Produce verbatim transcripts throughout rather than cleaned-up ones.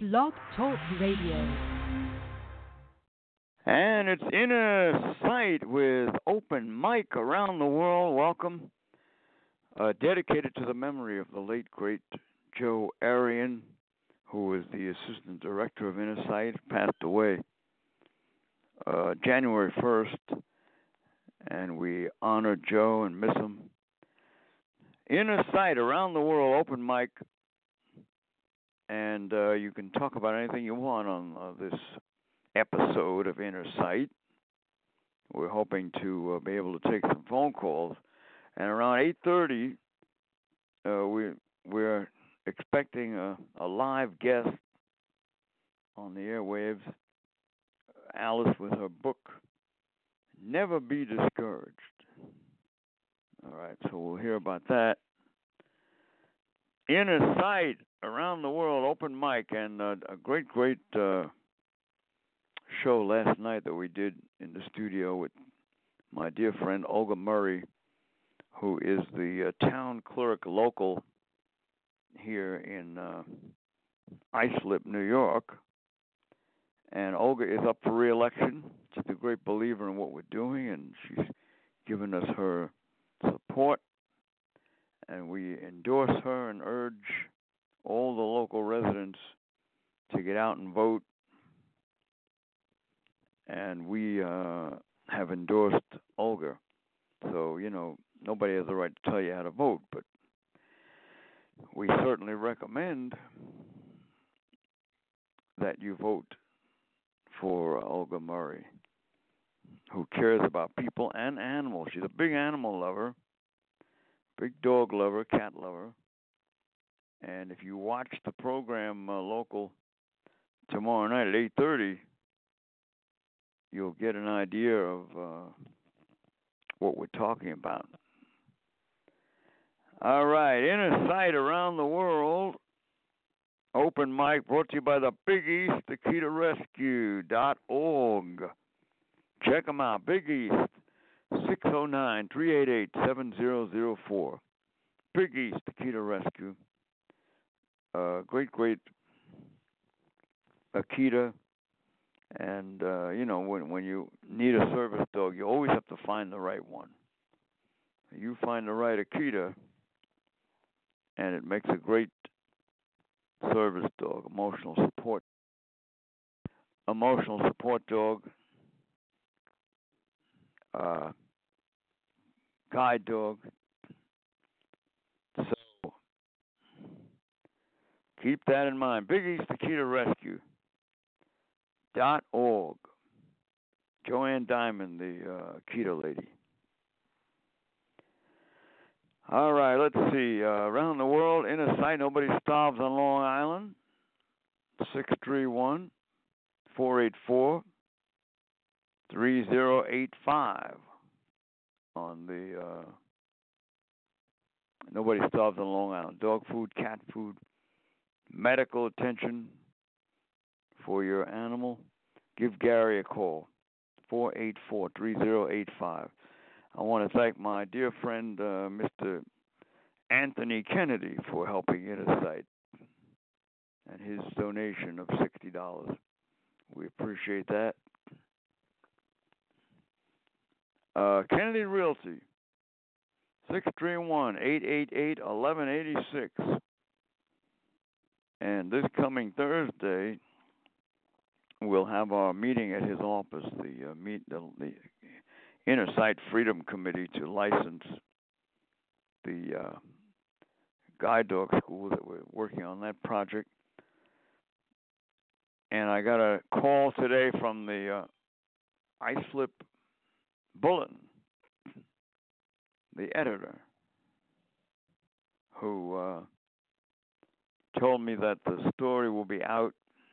Blog Talk Radio. And it's Inner Sight with open mic around the world. Welcome. Uh, dedicated to the memory of the late, great Joe Arion, who was the assistant director of Inner Sight, passed away uh, January first. And we honor Joe and miss him. Inner Sight around the world, open mic. And uh, you can talk about anything you want on uh, this episode of Inner Sight. We're hoping to uh, be able to take some phone calls. And around eight thirty, uh, we, we're expecting a, a live guest on the airwaves, Alice with her book, Never Be Discouraged. All right, so we'll hear about that. Inner Sight around the world, open mic, and uh, a great, great uh, show last night that we did in the studio with my dear friend Olga Murray, who is the uh, town clerk local here in uh, Islip, New York. And Olga is up for re-election. She's a great believer in what we're doing, and she's given us her support. And we endorse her and urge all the local residents to get out and vote. And we uh, have endorsed Olga. So, you know, nobody has the right to tell you how to vote, but we certainly recommend that you vote for Olga Murray, who cares about people and animals. She's a big animal lover, big dog lover, cat lover. And if you watch the program uh, local tomorrow night at eight thirty, you'll get an idea of uh, what we're talking about. All right, Inner Sight around the world. Open mic brought to you by the Big East Akita Rescue dot org. Check them out. Big East, six oh nine, three eight eight, seven zero zero four. Big East Akita Rescue. Uh, great, great Akita. And, uh, you know, when, when you need a service dog, you always have to find the right one. You find the right Akita, and it makes a great service dog, emotional support. Emotional support dog, uh, guide dog. So keep that in mind. Big East Akita Rescue dot org. Joanne Diamond, the uh, Akita lady. All right, let's see. Uh, around the world, Inner Sight, nobody starves on Long Island. six three one, four eight four, three zero eight five on the uh, Nobody Starves on Long Island. Dog food, cat food, medical attention for your animal. Give Gary a call, four eight four, three zero eight five. I want to thank my dear friend, uh, Mister Anthony Kennedy, for helping Inner Sight and his donation of sixty dollars. We appreciate that. Uh, Kennedy Realty, six three one, eight eight eight, one one eight six. And this coming Thursday, we'll have our meeting at his office, the uh, meet the, the Inner Sight Freedom Committee, to license the uh, guide dog school that we're working on that project. And I got a call today from the uh, Islip Bulletin, the editor, who uh, told me that the story will be out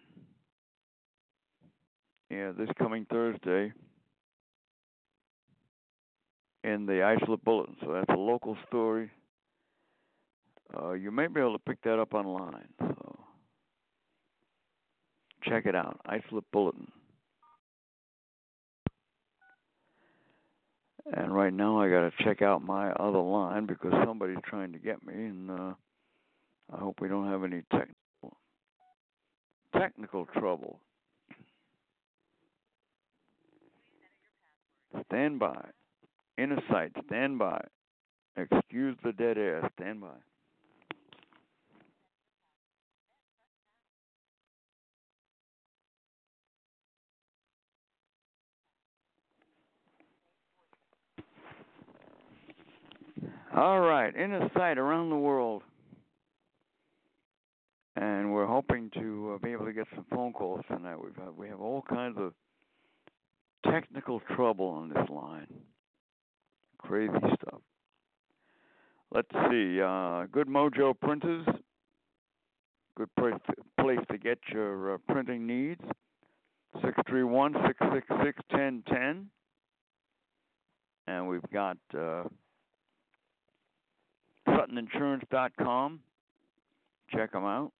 yeah, this coming Thursday in the Islip Bulletin. So that's a local story. Uh, you may be able to pick that up online. So check it out, Islip Bulletin. And right now I got to check out my other line because somebody's trying to get me, and uh, I hope we don't have any technical technical trouble. Stand by. Inner sight, stand by. Excuse the dead air, stand by. All right, inner sight around the world. And we're hoping to uh, be able to get some phone calls tonight. We've had, we have all kinds of technical trouble on this line. Crazy stuff. Let's see. Uh, Good Mojo Printers. Good place to, place to get your uh, printing needs. six three one, six six six, one zero one zero. And we've got uh, Sutton Insurance dot com. Check them out.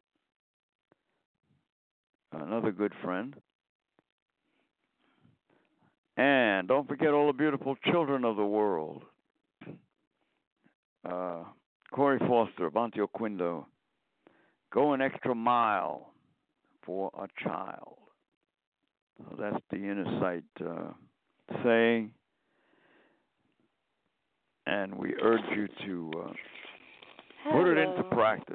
Another good friend. And don't forget all the beautiful children of the world. Uh, Corey Foster, Bontio Quindo. Go an extra mile for a child. So that's the inner sight uh, saying. And we urge you to uh, put it into practice.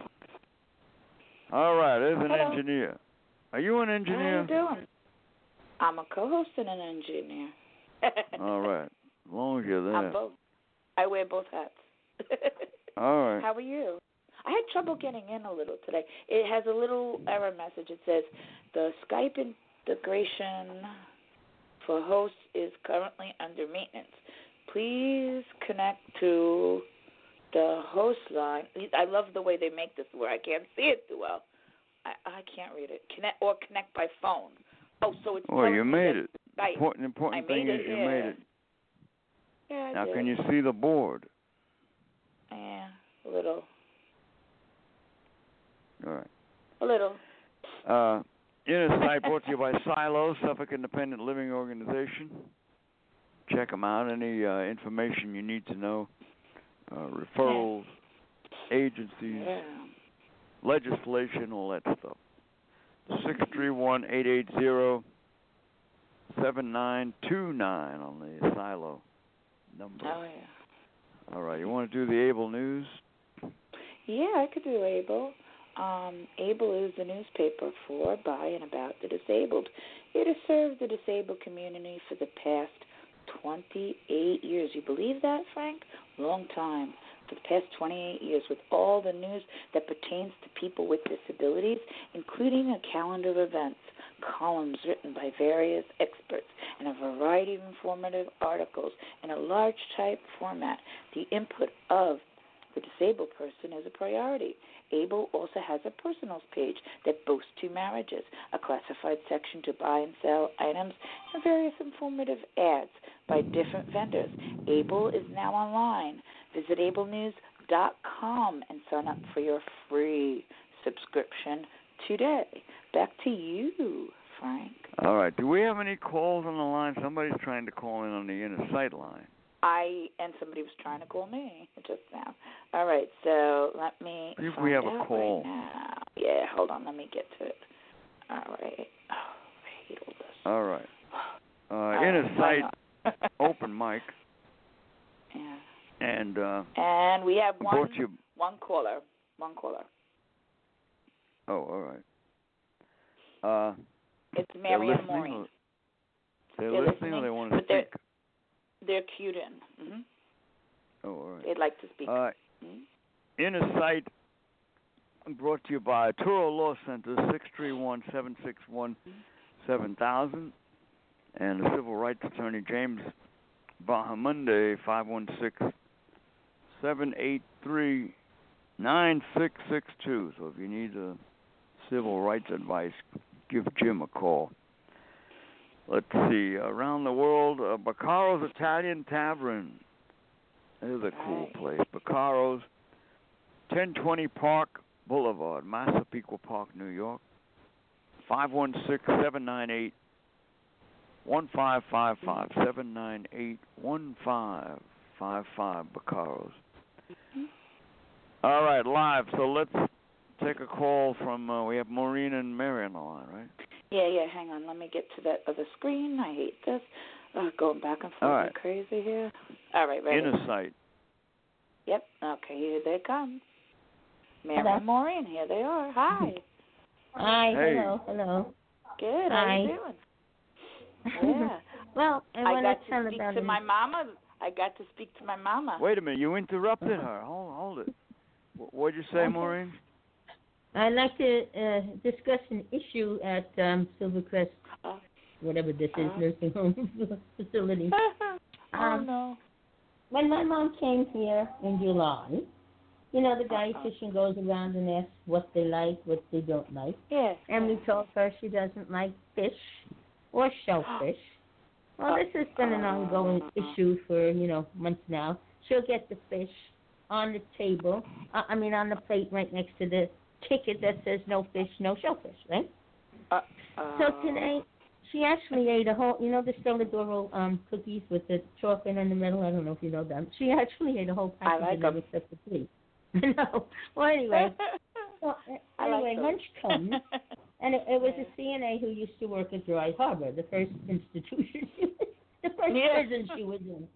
All right, there's an Hello. engineer. Are you an engineer? How you doing? I'm a co-host and an engineer. All right, as long as you're there. I'm both. I wear both hats. All right. How are you? I had trouble getting in a little today. It has a little error message. It says the Skype integration for hosts is currently under maintenance. Please connect to the host line. I love the way they make this where I can't see it too well. I, I can't read it. Connect or connect by phone. Oh, so it's. Well, you made it. Skype. Important, important I thing made is it, you yeah. made it. Yeah, I Now, did. can you see the board? Yeah, a little. All right. A little. Uh, Inner Sight brought to you by Silo, Suffolk Independent Living Organization. Check them out. Any uh, information you need to know, uh, referrals, yeah. agencies, yeah. legislation, all that stuff. six three one, eight eight zero, seven nine two nine on the Silo number. Oh, yeah. All right. You want to do the Able News? Yeah, I could do Able. Um, Able is the newspaper for, by, and about the disabled. It has served the disabled community for the past twenty-eight years. You believe that, Frank? Long time. For the past twenty-eight years, with all the news that pertains to people with disabilities, including a calendar of events, columns written by various experts, and a variety of informative articles in a large type format. The input of the disabled person is a priority. Able also has a personals page that boasts two marriages, a classified section to buy and sell items, and various informative ads by different vendors. Able is now online. Visit able news dot com and sign up for your free subscription today. Back to you, Frank. All right. Do we have any calls on the line? Somebody's trying to call in on the Inner Sight line. I and somebody was trying to call me just now. All right, so let me. See if find we have out a call. Right now. Yeah, hold on. Let me get to it. All right. Oh, I hate all this. All right. Uh, All Inner right, Sight open mic. Yeah. And uh, and we have one you... one caller. One caller. Oh, all right. Uh, it's Marianne Maureen. Or, they're, they're listening, listening, or they want to but speak? They're, they're cued in. Mm-hmm. Oh, all right. They'd like to speak. Uh, mm-hmm. Inner Sight brought to you by Turo Law Center, six three one, seven six one, seven thousand, and the civil rights attorney, James Bahamunde, five one six, seven eight three, nine six six two. So if you need uh, civil rights advice, give Jim a call. Let's see. Around the world, uh, Baccaro's Italian Tavern. There's a cool place. Baccaro's, ten twenty Park Boulevard, Massapequa Park, New York. five one six, seven nine eight, one five five five. seven nine eight, one five five five, Baccaro's. All right, live. So let's take a call from, uh, we have Maureen and Mary on the line, right? Yeah, yeah, hang on. Let me get to that other screen. I hate this. Uh, going back and forth All right. like crazy here. All right, ready? Inner sight. Yep, okay, here they come. Mary Hello. and Maureen, here they are. Hi. Hi, Hey. hello, hello. Good, how Hi. you doing? Yeah. Well, I, I want got to tell to speak about to it. my mama. I got to speak to my mama. Wait a minute, you interrupted her. Hold, hold it. Wh- What'd you say, Okay. Maureen? I'd like to uh, discuss an issue at um, Silvercrest, Oh. whatever this is, Uh. nursing home facility. oh, Um, no. When my mom came here in July, you know, the Uh-uh. dietitian goes around and asks what they like, what they don't like. Yeah. And we told her she doesn't like fish or shellfish. Well, this has been an ongoing issue for, you know, months now. She'll get the fish on the table, uh, I mean on the plate right next to the ticket that says no fish, no shellfish, right? Uh, So today, she actually ate a whole, you know the Stella um cookies with the chocolate in the middle? I don't know if you know them. She actually ate a whole I package like of them them. except for three. No. Well, anyway. So, uh, I like anyway, those. lunch comes, and it, it was Yeah. a C N A who used to work at Dry Harbor, the first institution, she was, the first Yeah. prison she was in.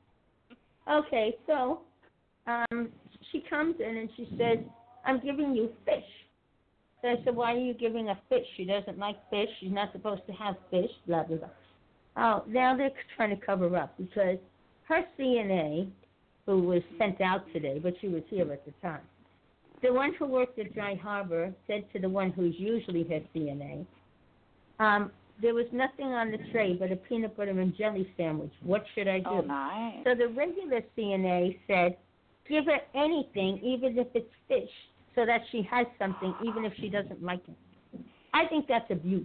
Okay, so um, she comes in and she says, I'm giving you fish. So I said, why are you giving her fish? She doesn't like fish. She's not supposed to have fish, blah, blah, blah. Oh, now they're trying to cover up because her C N A, who was sent out today, but she was here at the time, the one who worked at Dry Harbor said to the one who's usually her C N A, um, there was nothing on the tray but a peanut butter and jelly sandwich. What should I do? Oh, nice. So the regular C N A said, give her anything, even if it's fish, so that she has something, even if she doesn't like it. I think that's abuse.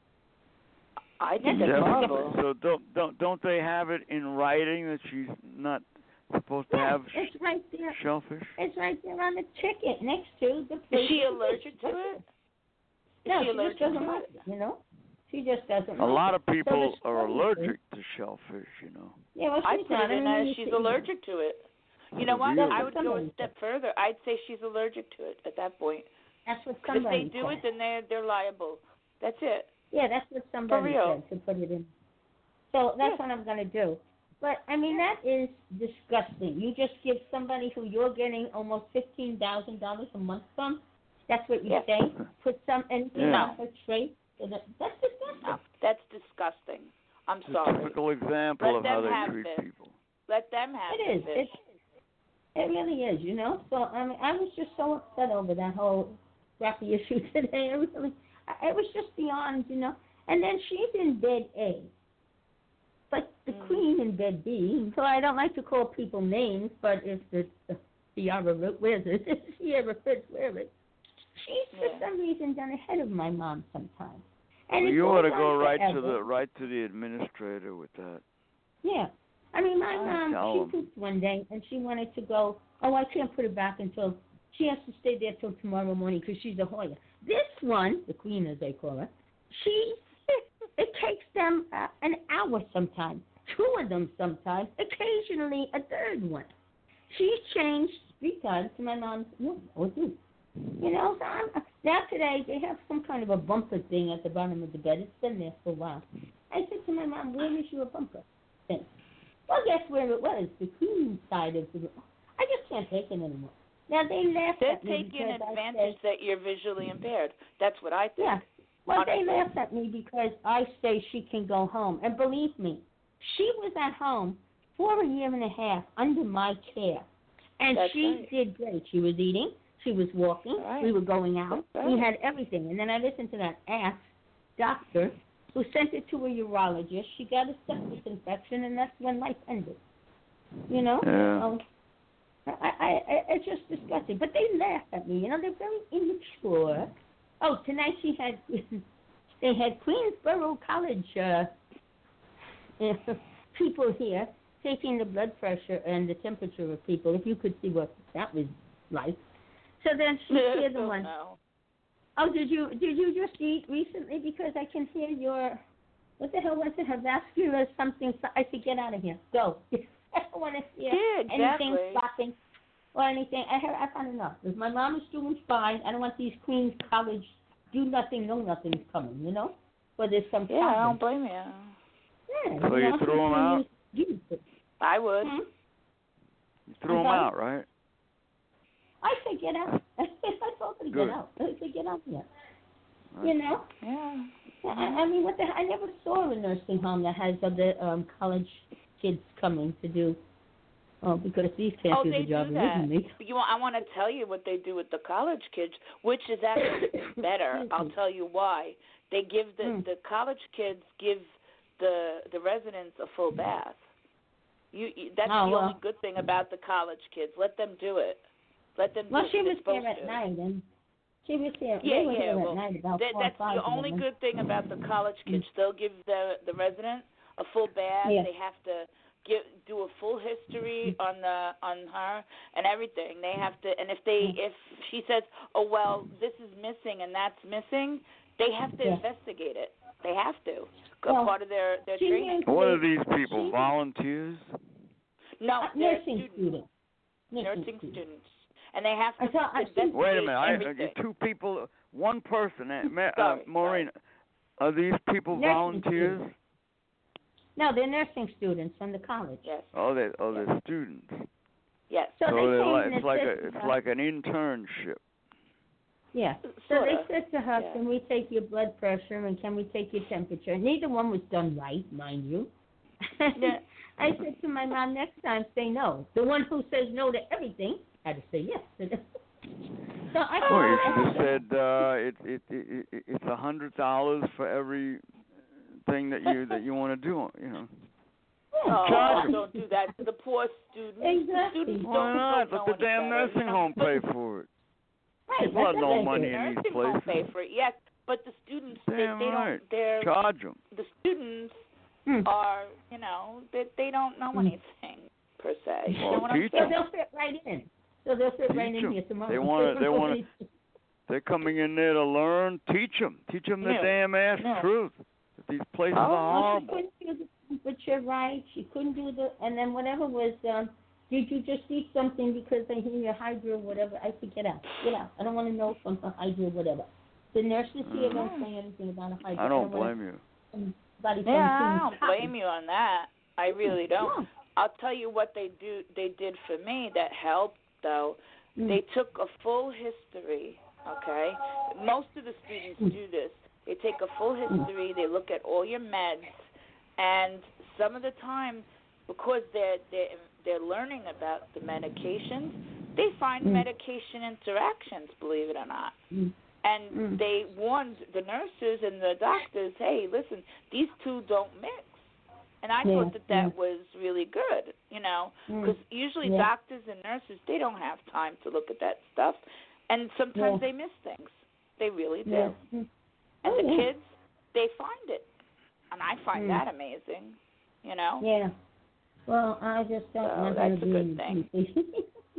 I think that's Definitely. horrible. So don't don't don't they have it in writing that she's not supposed to Yeah, have it's right there. shellfish? It's right there on the ticket next to the Is plate. she of the allergic fish. to it? Is No, she she allergic just doesn't to like it? it, you know? She just doesn't A like lot it. of people So the are funny allergic thing- to shellfish, you know. Yeah, well, I she's put not. it in I mean, as you she's see- allergic to it. You know what? Really? I would go a Somebody step said. further. I'd say she's allergic to it at that point. That's what 'Cause if somebody they do said. it, then they're they're liable. That's it. Yeah, that's what somebody real. said to put it in. So that's Yeah. what I'm going to do. But, I mean, that is disgusting. You just give somebody who you're getting almost fifteen thousand dollars a month from, that's what you Yeah. say? Put some anything Yeah. on her tray? So that, that's disgusting. No, that's disgusting. I'm It's a sorry. typical example Let of how them they have treat it. people. Let them have It the is. fish. It, it really is, you know? So, I mean, I was just so upset over that whole crappy issue today. I really, I- it was just beyond, you know? And then she's in bed A. But the Mm. queen in bed B, so I don't like to call people names, but if the, the Sierra wears it, if Sierra Fitz wears it, she's for Yeah. some reason done ahead of my mom sometimes. Well, And it you goes ought to on go right to forever. the right to the administrator with that. Yeah. I mean, my Oh, mom, tell she 'em. pooped one day, and she wanted to go, oh, I can't put it back until, she has to stay there till tomorrow morning because she's a Hoya. This one, the queen as they call her, she, it takes them uh, an hour sometimes, two of them sometimes, occasionally a third one. She's changed three times to my mom's, no, or two. You know, so I'm, now today they have some kind of a bumper thing at the bottom of the bed. It's been there for a while. I said to my mom, where is your bumper thing? Well, guess where it was? The queen side of the room. I just can't take it anymore. Now, they laughed They're at me taking because I advantage said, that you're visually impaired. That's what I think. yeah. Well, they Honestly. laughed at me because I say she can go home. And believe me, she was at home for a year and a half under my care. And That's she right. did great. She was eating. She was walking. Right. We were going out. That's We right. had everything. And then I listened to that ass doctor who sent it to a urologist. She got a septic infection, and that's when life ended. You know? Yeah. So, I, I, I, it's just disgusting. But they laugh at me. You know, they're very immature. Oh, tonight she had, they had Queensborough College uh, people here taking the blood pressure and the temperature of people. If you could see what that was like. So then she hear the Oh, one. no. Oh, did you did you just eat recently? Because I can hear your, what the hell was it? Her vascular something. I said, get out of here. Go. I don't want to hear Yeah, anything exactly. flopping. or anything. I have, I've had enough. If my mom is doing fine, I don't want these Queens College do nothing, know nothing's coming, you know? But there's some Yeah, problem. I don't blame you. Yeah, So you know, threw them out? You, you, I would. hmm? You threw them out, right? I say get out. I told her to Good. get out. I say get out here. Right. You know? Yeah. I, I mean, what the? I never saw a nursing home that has other um, college kids coming to do. Oh, because these can't Oh, do they the job do that. originally. You want, I want to tell you what they do with the college kids, which is actually better. I'll tell you why. They give the Mm. the college kids give the the residents a full bath. You, you that's Oh, the well. only good thing about the college kids. Let them do it. Let them Well, do she it. was They're there supposed at to. night, and she was there. Yeah, they were yeah. here Well, at night about that, four that's or five the only of them. good thing about the college kids. Mm. They'll give the the resident a full bath. Yeah. They have to give do a full history on the on her and everything. They have to, and if they if she says, oh well, this is missing and that's missing, they have to Yeah. investigate it. They have to. Well, part of their their she training. used What to- are these people, she- volunteers? No, uh, they're nursing students. students. Nursing students. And they have I to thought- I think- investigate Wait a minute, I, everything. uh, two people, one person. Uh, Ma- uh, Sorry, Maureen, are these people Nursing volunteers? students. No, they're nursing students from the college. Yes. Oh, they, oh, they're students. Yes. So, So they they're came like, and it's like said a, to it's her- like an internship. Yeah. So Sorta. they said to her, Yeah. can we take your blood pressure and can we take your temperature? Neither one was done right, mind you. Yeah. I said to my mom, next time say no. The one who says no to everything had to say yes. So I Well, you I- should have said uh, it, it, it, it, it's a hundred dollars for every thing that you that you want to do. You know. Oh, Charge 'em. don't do that to the poor students. Exactly. The students Why don't, not? don't Let know the any damn better, nursing you know? home But pay for it. Right, People have that's no what they money do. in these Nursing home places. pay for it, yes. But the students, they, Damn they right. don't. They're Charge them. the students Hmm. are, you know, they they don't know Hmm. anything per se. You Well, know what I'm teach So saying? they'll fit right in. So they'll fit right Teach in 'em. here tomorrow. They wanna- they wanna- They're coming in there to learn. Teach them. Teach them the Yeah. damn ass Yeah. truth. That these places Oh, are Well, she horrible. couldn't do the temperature right. She couldn't do the, and then whatever was, um, did you just eat something because I hear your hydro, whatever? I said, get out, get out. I don't want to know from her hydro, whatever. The nurses here don't Mm. say anything about a hydro. I don't wanna- blame you. Somebody from Yeah, I Queens don't College. blame you on that. I really don't. No. I'll tell you what they do. They did for me that helped though. Mm. They took a full history. Okay, most of the students Mm. do this. They take a full history. They look at all your meds, and some of the time, because they're they're they're learning about the medications, they find Mm. medication interactions. Believe it or not. Mm. And Mm. they warned the nurses and the doctors, hey, listen, these two don't mix. And I Yeah, thought that that yeah. was really good, you know, Mm. because usually Yeah. doctors and nurses, they don't have time to look at that stuff. And sometimes Yeah. they miss things. They really do. Yeah. Mm. And Oh, the yeah. kids, they find it. And I find Mm. that amazing, you know. Yeah. Well, I just don't So want that's her to a be good in thing. anything.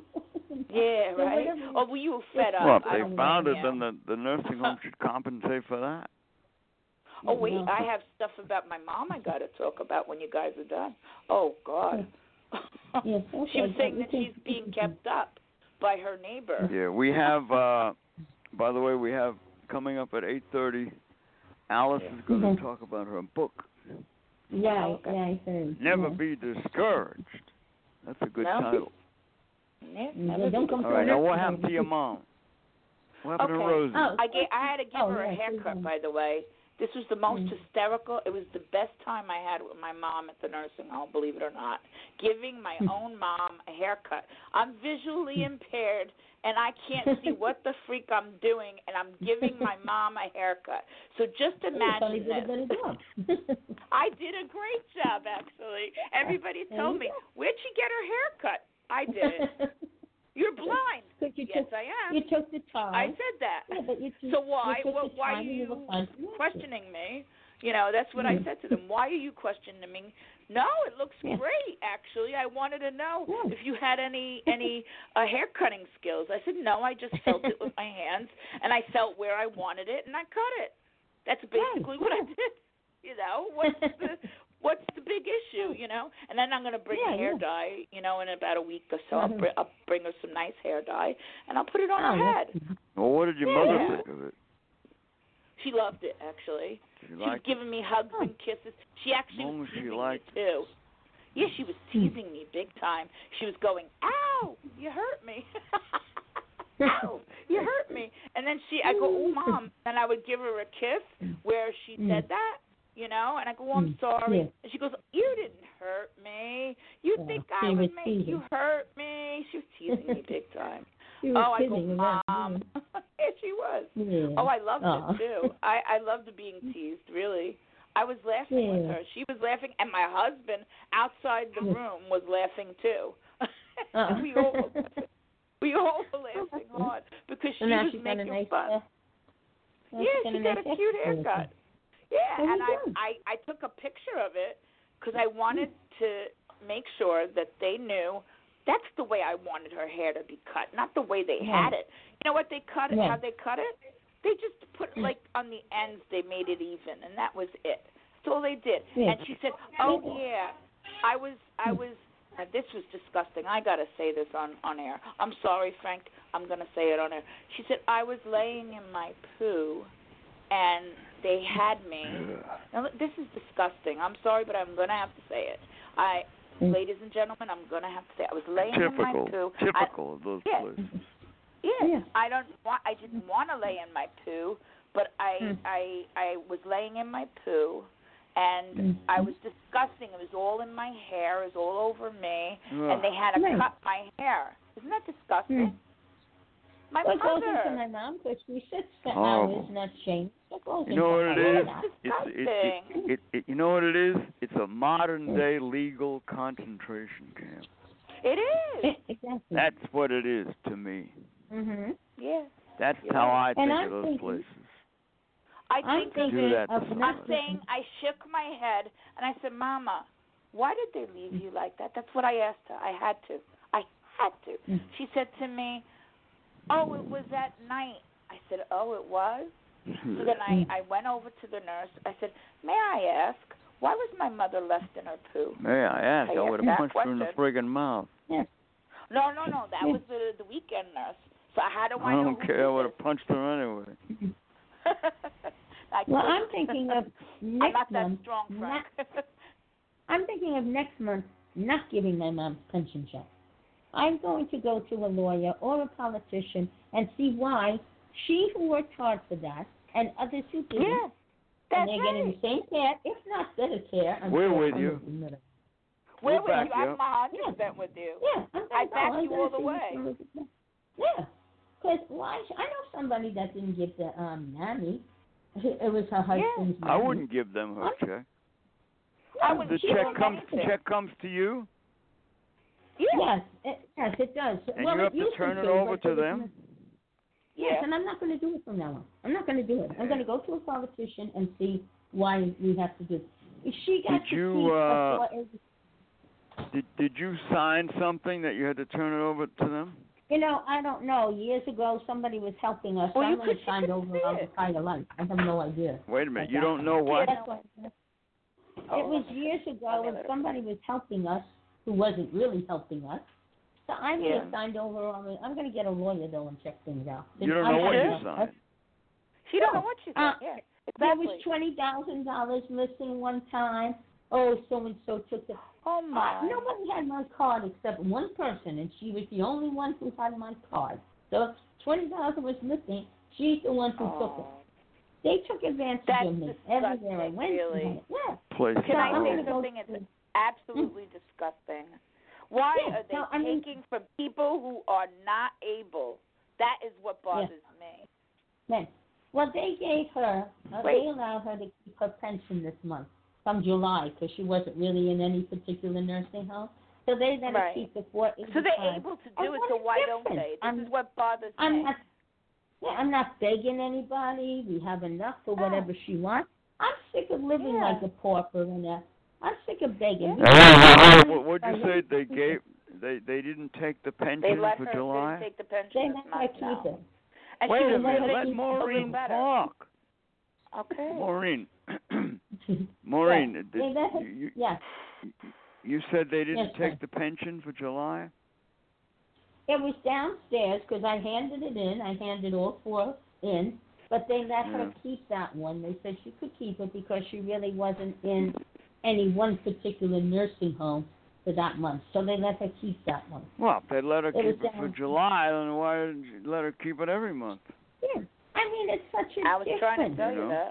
Yeah, So right? whatever- Or were you fed up? Well, if I they don't found blame it, you. then the, the nursing home should compensate for that. Oh, wait, No. I have stuff about my mom I got to talk about when you guys are done. Oh, God. Yeah, She was okay, saying we that can- she's being kept up by her neighbor. Yeah, we have. uh By the way, we have coming up at eight thirty. Alice is going to Mhm. talk about her book. Yeah, Okay. yeah, I heard. Never yeah. be discouraged. That's a good No. title. Yeah, Mm, never don't be- come All right, now what nursing happened to home. your mom? What happened to Okay. Rosie? Oh, I, gave, I had to give Oh, her a yeah, haircut, mhm. by the way. This was the most Mm. hysterical. It was the best time I had with my mom at the nursing home, believe it or not. Giving my Mm. own mom a haircut. I'm visually impaired, and I can't see what the freak I'm doing, and I'm giving my mom a haircut. So just You probably imagine did a this. better job. I did a great job, actually. Everybody There told you me, go. where'd she get her haircut? I did it. You're blind. But you Yes, took, I am. you took the time. I said that. Yeah, but you took, So why you took what, the why are time and you were fine to watch it. questioning me? You know, that's what I Mm. said to them. Why are you questioning me? No, it looks Yeah. great. Actually, I wanted to know Yeah. if you had any any uh, hair cutting skills. I said no. I just felt it with my hands, and I felt where I wanted it, and I cut it. That's basically Right, what I yeah. did. You know, what's the What's the big issue, you know? And then I'm going to bring Yeah, her hair yeah. dye, you know, in about a week or so. I'll, Mhm. br- I'll bring her some nice hair dye, and I'll put it on Oh, her that's- head. Well, what did your Yeah. mother Yeah. think of it? She loved it, actually. Did She you was like it? giving me hugs Oh. and kisses. She actually As long was as she teasing liked me, too. Yeah, she was teasing me big time. She was going, ow, you hurt me. Ow, you hurt me. And then she, I go, oh, Mom. And I would give her a kiss where she Mm. said that, you know, and I go, oh, I'm Mm. sorry. Yeah. And she goes, you didn't hurt me. You Yeah, think she I was would make teasing. you hurt me. She was teasing me big time. She was Oh, I go, kidding around, Mom. Yeah, she was. Yeah. Oh, I loved Aw. it, too. I, I loved being teased, really. I was laughing with Yeah. her. She was laughing, and my husband outside the Yeah. room was laughing, too. Uh-uh. we all were laughing. We all were laughing hard because she So now was she's got a making nice, fun. uh, now Yeah, she's she a got nice a cute haircut. haircut. Yeah, Very and I, good. I, I took a picture of it because I wanted to make sure that they knew that's the way I wanted her hair to be cut, not the way they Yeah. had it. You know what they cut it? Yeah. How they cut it? They just put Mm. like on the ends. They made it even, and that was it. That's all they did. Yeah. And she said, "Oh yeah, I was, I was." Uh, this was disgusting. I gotta say this on on air. I'm sorry, Frank. I'm gonna say it on air. She said I was laying in my poo, and they had me. Now, this is disgusting. I'm sorry, but I'm gonna have to say it. I, Mm. ladies and gentlemen, I'm gonna have to say it. I was laying Typical. in my poo. Typical of those yeah. places. Yeah, Yeah. I don't want. I didn't want to lay in my poo, but I, Mm. I, I was laying in my poo, and Mm. I was disgusting. It was all in my hair. It was all over me, Ugh. and they had to Right. cut my hair. Isn't that disgusting? Mm. My What goes mother. into my mom because she sits for Horrible. hours, not changed. What goes You know what into it her? is? Not- It's, it, it, disgusting. it, it, you know what it is? It's a modern day legal concentration camp. It is. Exactly. That's what it is to me. Mm-hmm. Yeah. That's Yeah. how I And think I'm of those thinking- places. I I'm think of thinking Do that it. to of somebody. I'm not saying I shook my head and I said, Mama, why did they leave you like that? That's what I asked her. I had to. I had to. Mm. She said to me, oh, it was at night. I said, oh, it was? So then I, Mm. I went over to the nurse. I said, may I ask, why was my mother left in her poo? May I ask? I I would asked have that punched her in the question. friggin' mouth. Yeah. No, no, no. That Yeah. was the the weekend nurse. So how do I, I know don't who care. I did would this? have punched her anyway. I Well, couldn't. I'm thinking of I'm next not that month. strong, Frank. I'm thinking of next month not giving my mom pension check. I'm going to go to a lawyer or a politician and see why she who worked hard for that and others who didn't, Yeah, that's and they're getting right. the same care, if not better care. I'm We're sure with some you. of them that are- We're We'll with back you. you I'm up. one hundred percent with you. Yeah, I'm I gonna back go. I'm you gonna all the see way. what's wrong with it. Yeah, because why? I know somebody that didn't give the um nanny. It was her husband's I nanny. wouldn't give them her What? check. I No, wouldn't The give check them comes. anything. Check comes to you, Yeah. Yes, it, yes, it does. and well, you it have to used turn it to, over but to it was them. not- Yes, Yeah. and I'm not going to do it from now on. I'm not going to do it. I'm going to go to a politician and see why we have to do it. If she got Did to you, keep uh, a four- Did Did you sign something that you had to turn it over to them? You know, I don't know. Years ago, somebody was helping us. Well, you I'm going could- to you sign could over see on the it. side of life. I have no idea. Wait a minute. Like You that. don't know what? That's what, Oh, it was let me- years let ago me when let her- somebody was helping us who wasn't really helping us. So I'm going Yeah. to sign over on it. I'm going to get a lawyer, though, and check things out. You don't I'm know what not you gonna- signed. She don't No. know what she Uh, said. Yeah, There exactly. was twenty thousand dollars missing one time. Oh, so and so took it. Oh my. Uh, nobody had my card except one person, and she was the only one who had my card. So if twenty thousand was missing, she's the one who took it. Oh. They took advantage That's of me disgusting, everywhere I went. really. and- Yeah. Place. Can So I I'm say gonna go something? It's to- absolutely disgusting. Why Yeah, are they no, I mean- taking from people who are not able? That is what bothers me. Then, well, they gave her, uh, Wait. they allowed her to keep her pension this month from July because she wasn't really in any particular nursing home. So they let her Right. keep the four eighty-five. So they're able to do And it, what so is why don't different? they? This I'm- is what bothers I'm me. not, yeah, I'm not begging anybody. We have enough for No. whatever she wants. I'm sick of living Yeah. like a pauper and a, I'm sick of begging. Yeah. What What would you say? They gave. They They didn't take the They pension let for her July. take the pension They this let her month keep now. it. And Wait she a was minute. living Let a little Maureen better. talk. Okay. Maureen, Maureen, Yeah. did, Yeah, that- you, you, yeah. you said they didn't Yes, take sir. the pension for July? It was downstairs because I handed it in. I handed all four in, but they let Yeah. her keep that one. They said she could keep it because she really wasn't in any one particular nursing home for that month. So they let her keep that one. Well, if they let her It was keep it for down- July, then why didn't you let her keep it every month? Yeah. I mean, it's such a I was difference. trying to tell You you know? that.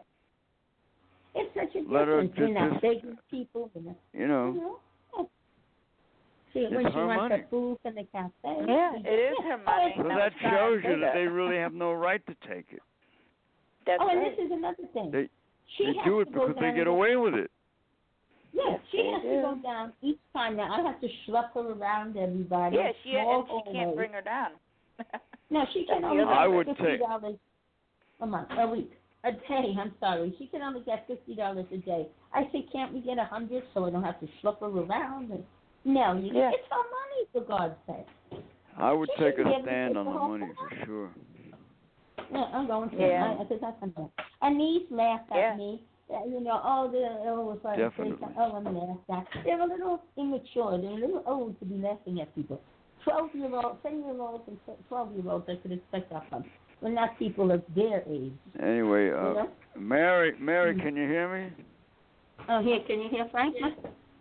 It's such a Let her difference. You're ju- not just- begging people. You know. You know, You know? Yeah. See, It's when she her wants money. the food from the cafe. Yeah, she it gets- is yeah. her money. Oh, so it's- that No, shows say you that that. they really have no right to take it. That's oh, and right. this is another thing. They she they has do it to go because they down get and away with it. Yeah, Yes, she they has do. to go down each time. Now I have to schlep her around everybody. Yeah, she small and she can't hallways. bring her down. No, she can That's only the I get would fifty take- dollars a month, a week, a day. I'm sorry, she can only get fifty dollars a day. I say, can't we get a hundred so I don't have to schlep her around? And, no, you, Yeah. it's her money for God's sake. I would She take should be a able to stand take on the the whole money thing. for sure. Yeah, I'm going to. Yeah. I, I think that's something. And these laughed at Yeah. me. uh, You know, oh, they're oh, if I say Definitely. something, oh, I'm laughed at. They're a little immature. They're a little old to be laughing at people. Twelve-year-olds, ten-year-olds, and twelve-year-olds, I could expect that from. But not people of their age. Anyway, You uh, know? Mary, Mary, Mm. can you hear me? Oh, here, can you hear Frank? Yeah.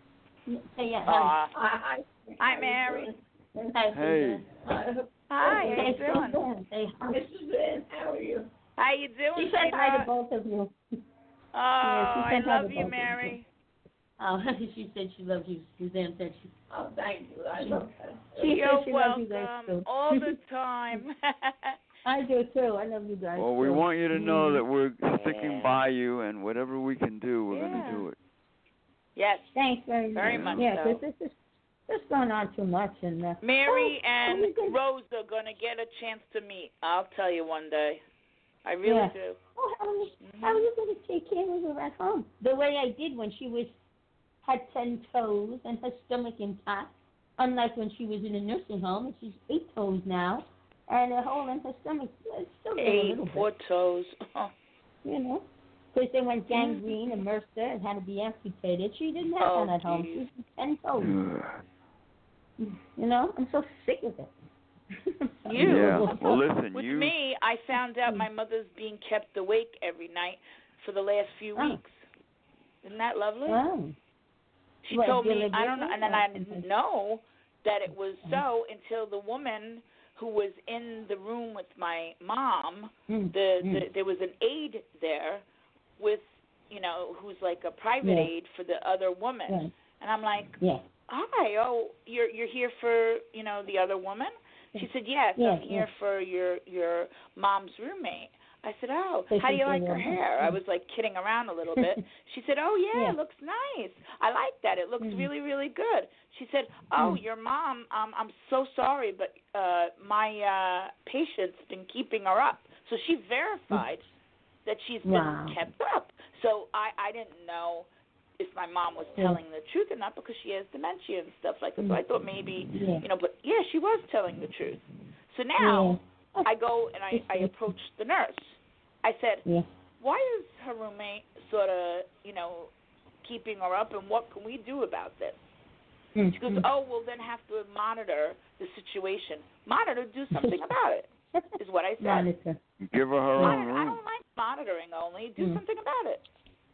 Say yeah. Aw. Hi. Hi, Mary. Hi, Hey. Suzanne. Hi, how Hey, you doing? Suzanne. Say hi. Suzanne, how are you? How you doing, She said hi to sweetheart? both of you. Oh, she I said hi love to you, both of you. Mary. Oh, she said she loves you. Suzanne said she. Oh, thank you. I love her. She You're said she loves you guys welcome too. all the time. I do too. I love you guys. Well, we too. want you to know Mhm. that we're sticking Yeah. by you, and whatever we can do, we're Yeah. going to do it. Yes, Thanks very much. very much Yeah, so. because this is this is going on too much, and uh, Mary oh, and oh, we can- Rose are going to get a chance to meet. I'll tell you one day. I really Yeah. do. Oh, how are you, Mhm. how are you going to take care of her at home? The way I did when she was had ten toes and her stomach intact, unlike when she was in a nursing home and she's eight toes now, and a hole in her stomach. It's still there a Eight, little four bit, toes. Oh. you know. Because they went gangrene, immersed her, and had to be amputated. She didn't have Oh, that at home. geez. She was ten toes. Ugh. You know, I'm so sick of it. You. Yeah. Well, listen, With you. me, I found out my mother's being kept awake every night for the last few Oh. weeks. Isn't that lovely? Wow. She What, told me, I don't know, deliberately and then or I something? didn't know that it was Mhm. so until the woman who was in the room with my mom, Mm. the, Mm. the there was an aide there with, you know, who's like a private Yeah. aide for the other woman. Yeah. And I'm like, Yeah. hi, oh, you're you're here for, you know, the other woman? She said, yes, Yeah, I'm here yeah. for your your mom's roommate. I said, oh, So how do she's you the like her woman. hair? I was like kidding around a little bit. She said, oh, yeah, Yeah. it looks nice. I like that. It looks Mm. really, really good. She said, oh, Mm. your mom, um, I'm so sorry, but uh, my uh, patient's been keeping her up. So she verified that she's been Wow. kept up. So I, I didn't know if my mom was Yeah. telling the truth or not because she has dementia and stuff like that. So I thought maybe, Yeah. you know, but yeah, she was telling the truth. So now Yeah. I go and I, I approach the nurse. I said, Yeah. why is her roommate sort of, you know, keeping her up, and what can we do about this? Mm. She goes, Mm. oh, we'll then have to monitor the situation. Monitor, do something about it, is what I said. Monitor. Give her her own Monitor, I room. don't like monitoring only. Do Mm. something about it.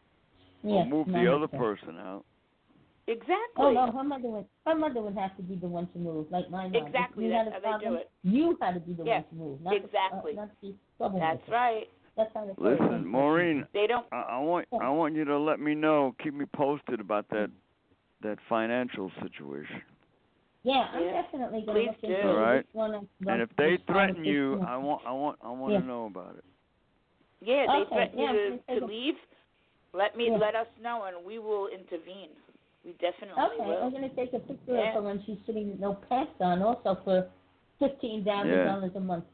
Yeah. Or move the monitor. other person out. Exactly. Oh no, her mother would. Her mother would have to be the one to move, like my mom. If Exactly, you that's had a how they do problem, it. You had to be the Yeah, one to move, not exactly. The, uh, not the troublemaker. That's right. That's how the Listen, Maureen, They don't. I, I want I want you to let me know, keep me posted about that that financial situation. Yeah, I'm Yeah. definitely going to Please look into do. it. All right. This one, And if they this threaten one, you, this I one. want I want I want Yeah. to know about it. Yeah, they Okay, threaten yeah, you I'm to, gonna to take leave. Let me Yeah. let us know, and we will intervene. We definitely Okay, will. I'm going to take a picture Yeah. of her when she's sitting with no pants on, also for fifteen thousand dollars a month.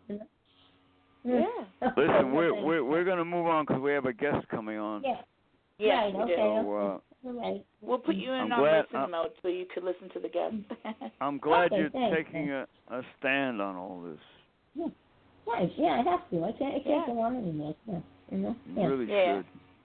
Yeah. Listen, we're we're we're gonna move on because we have a guest coming on. Yeah. Yes, right, we okay. do. So, uh, All right. We'll put you in I'm on glad- listen I'm- mode so you could listen to the guest. I'm glad Okay, you're thanks, taking a, a stand on all this. Yeah. Right, yeah, I have to. I can't, I can't Yeah. go on anymore. Yeah. You know? You Yeah. really Yeah. should.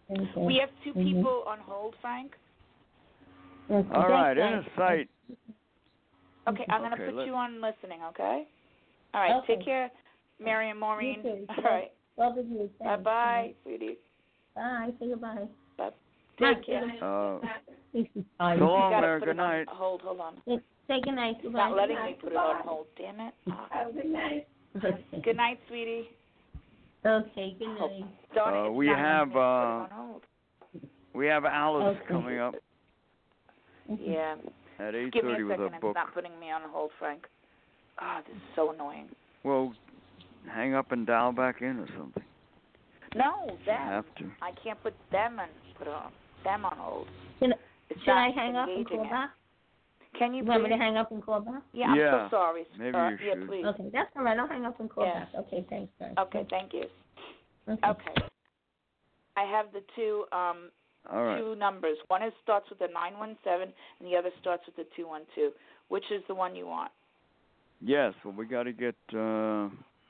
Okay. We have two Mhm. people on hold, Frank. Okay. All right, Thanks, inner sight. Okay, I'm gonna Okay, put let- you on listening. Okay. All right. Okay. Take care, Mary and You Maureen. too. All right. Love you. Bye Thanks. bye, sweetie. Bye. Say goodbye. Bye. Bye. Take care. Uh, She's so tired. long, Gotta Mary. put Good it on night. hold. Hold on. Say goodnight. It's Goodbye. not letting me put it on hold. Damn it. Have a good night. Good night, sweetie. Okay. Good Oh, night. darn it, Uh, it's we not letting have me put it uh, on hold. we have Alice Okay. coming up Yeah. at eight Give me thirty a with second. a It's book. not putting me on hold, Frank. Ah, this is so annoying. Well, hang up and dial back in or something. No, You them. have to. I can't put them and put on them on hold. Should, It's should I not hang up and engaging call it. back? Can you You want me please? to hang up and call back? Yeah, I'm Yeah, so sorry. maybe sir. you Yeah, should. please. Okay, that's all right. I'll hang up and call Yeah. back. Okay, thanks, guys. Okay, thank you. Okay. Okay. I have the two um All right. two numbers. One is starts with a nine one seven, and the other starts with a two one two. Which is the one you want? Yes. Well, we got to get uh,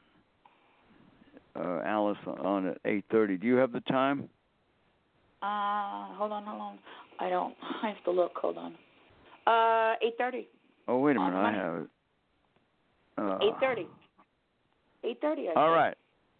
uh, Alice on at eight thirty. Do you have the time? Uh, hold on, hold on. I don't. I have to look. Hold on. Uh, eight thirty. Oh, wait a On minute. I Monday. have it. Uh, Eight thirty. Eight thirty. All right.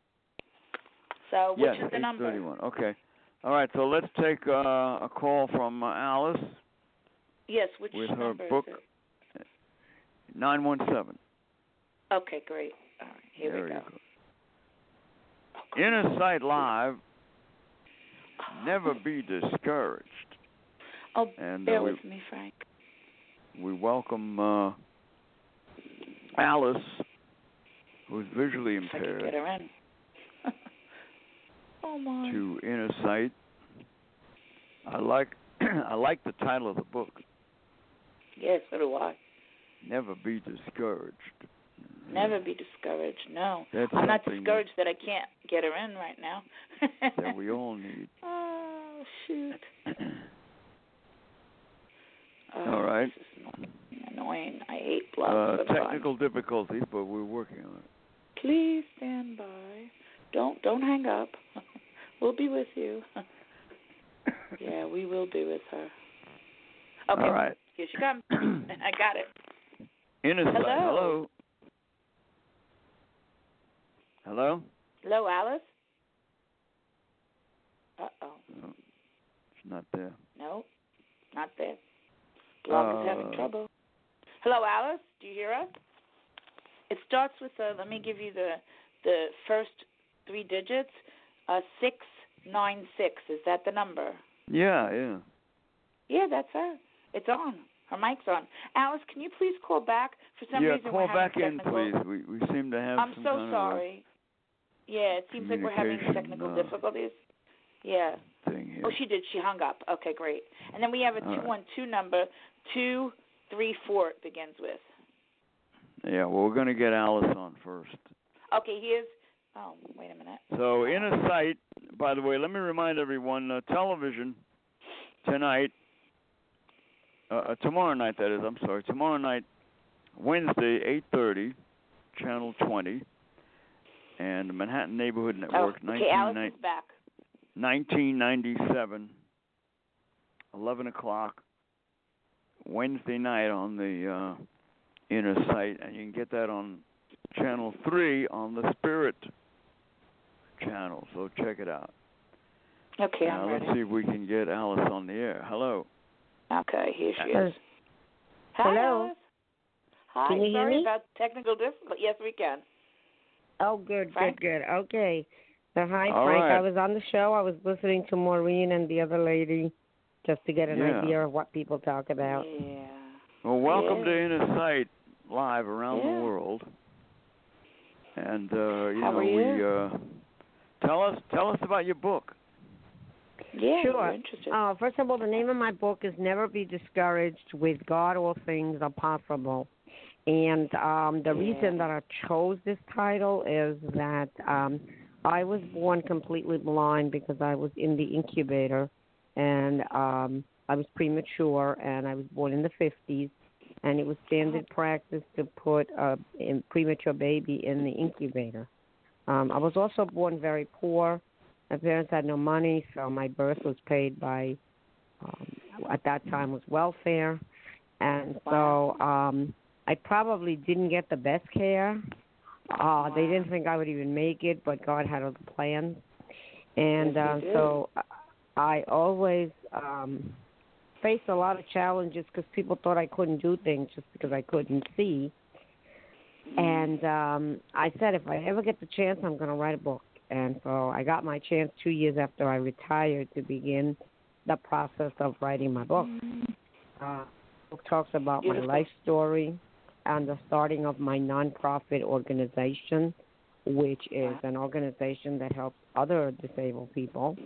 So which Yes, is the eight number? thirty-one. Okay. All right. So let's take uh, a call from uh, Alice Yes. Which with her number book is it? nine one seven. Okay, great. All right, here There we you go. go. Inner Sight Live. Never be discouraged. Oh, And bear uh, we, with me, Frank. we welcome uh, Alice, who's visually If I could get impaired, her in. Oh my. to Inner Sight. I like I like the title of the book. Yes, so do I. Never be discouraged. Never be discouraged. No, That's I'm not something discouraged that I can't get her in right now. that we all need. Oh shoot. Oh, All right. This is annoying. I hate blood. Uh, sometimes. technical difficulties, but we're working on it. Please stand by. Don't don't hang up. We'll be with you. Yeah, we will be with her. Okay. All right. Here she comes. I got it. Inner Sight. Hello. Hello. Hello. Hello, Alice. Uh oh. No, it's not there. No, not there. Blog is having Uh, trouble. Hello, Alice. Do you hear us? It starts with uh let me give you the the first three digits. Uh, six nine six. Is that the number? Yeah, yeah. Yeah, that's her. It's on. Her mic's on. Alice, can you please call back? For some yeah, reason call we're having back in, technical. please. We we seem to have I'm some so kind sorry. Yeah, it seems like we're having communication, technical uh, difficulties. Yeah. of a thing here. Oh, she did. She hung up. Okay, great. And then we have a All right. two one two number. Two three four. It begins with. Yeah, well, we're going to get Alice on first. Okay, here's. Oh, wait a minute. So, Inner Sight, by the way, let me remind everyone, uh, television tonight, uh, uh, tomorrow night, that is, I'm sorry, tomorrow night, Wednesday, eight thirty, Channel twenty, and Manhattan Neighborhood Network, Oh, okay, Alice nineteen is back. nineteen ninety-seven, eleven o'clock, Wednesday night on the uh, Inner Sight, and you can get that on Channel three on the Spirit channel, so check it out. Okay, Now, I'm ready. let's see if we can get Alice on the air. Hello. Okay, here she Uh, is. Hi, hello? Alice. Hi. Can you hear Sorry me? about technical difficulty. Yes, we can. Oh, good, Frank? good, good. Okay. So, hi, All Frank. right. I was on the show. I was listening to Maureen and the other lady just to get an Yeah. idea of what people talk about. Yeah. Well, welcome Yeah. to Inner Sight live around Yeah. the world. And uh, you How know, are we you? uh, tell us tell us about your book. Yeah, Sure. we're interested. Uh, first of all, the name of my book is Never Be Discouraged. With God, all things are possible. And um, the Yeah. reason that I chose this title is that um, I was born completely blind because I was in the incubator, and um, I was premature, and I was born in the fifties, and it was standard practice to put a, a premature baby in the incubator. Um, I was also born very poor, My parents had no money, so my birth was paid by, um, at that time, was welfare. And Wow. so um, I probably didn't get the best care. Uh, Wow. They didn't think I would even make it, but God had other plans. And Yes, uh, He did. so I always um, faced a lot of challenges because people thought I couldn't do things just because I couldn't see. And um, I said, if I ever get the chance, I'm going to write a book. And so I got my chance two years after I retired to begin the process of writing my book. Uh, the book talks about Beautiful. my life story and the starting of my nonprofit organization, which is an organization that helps other disabled people.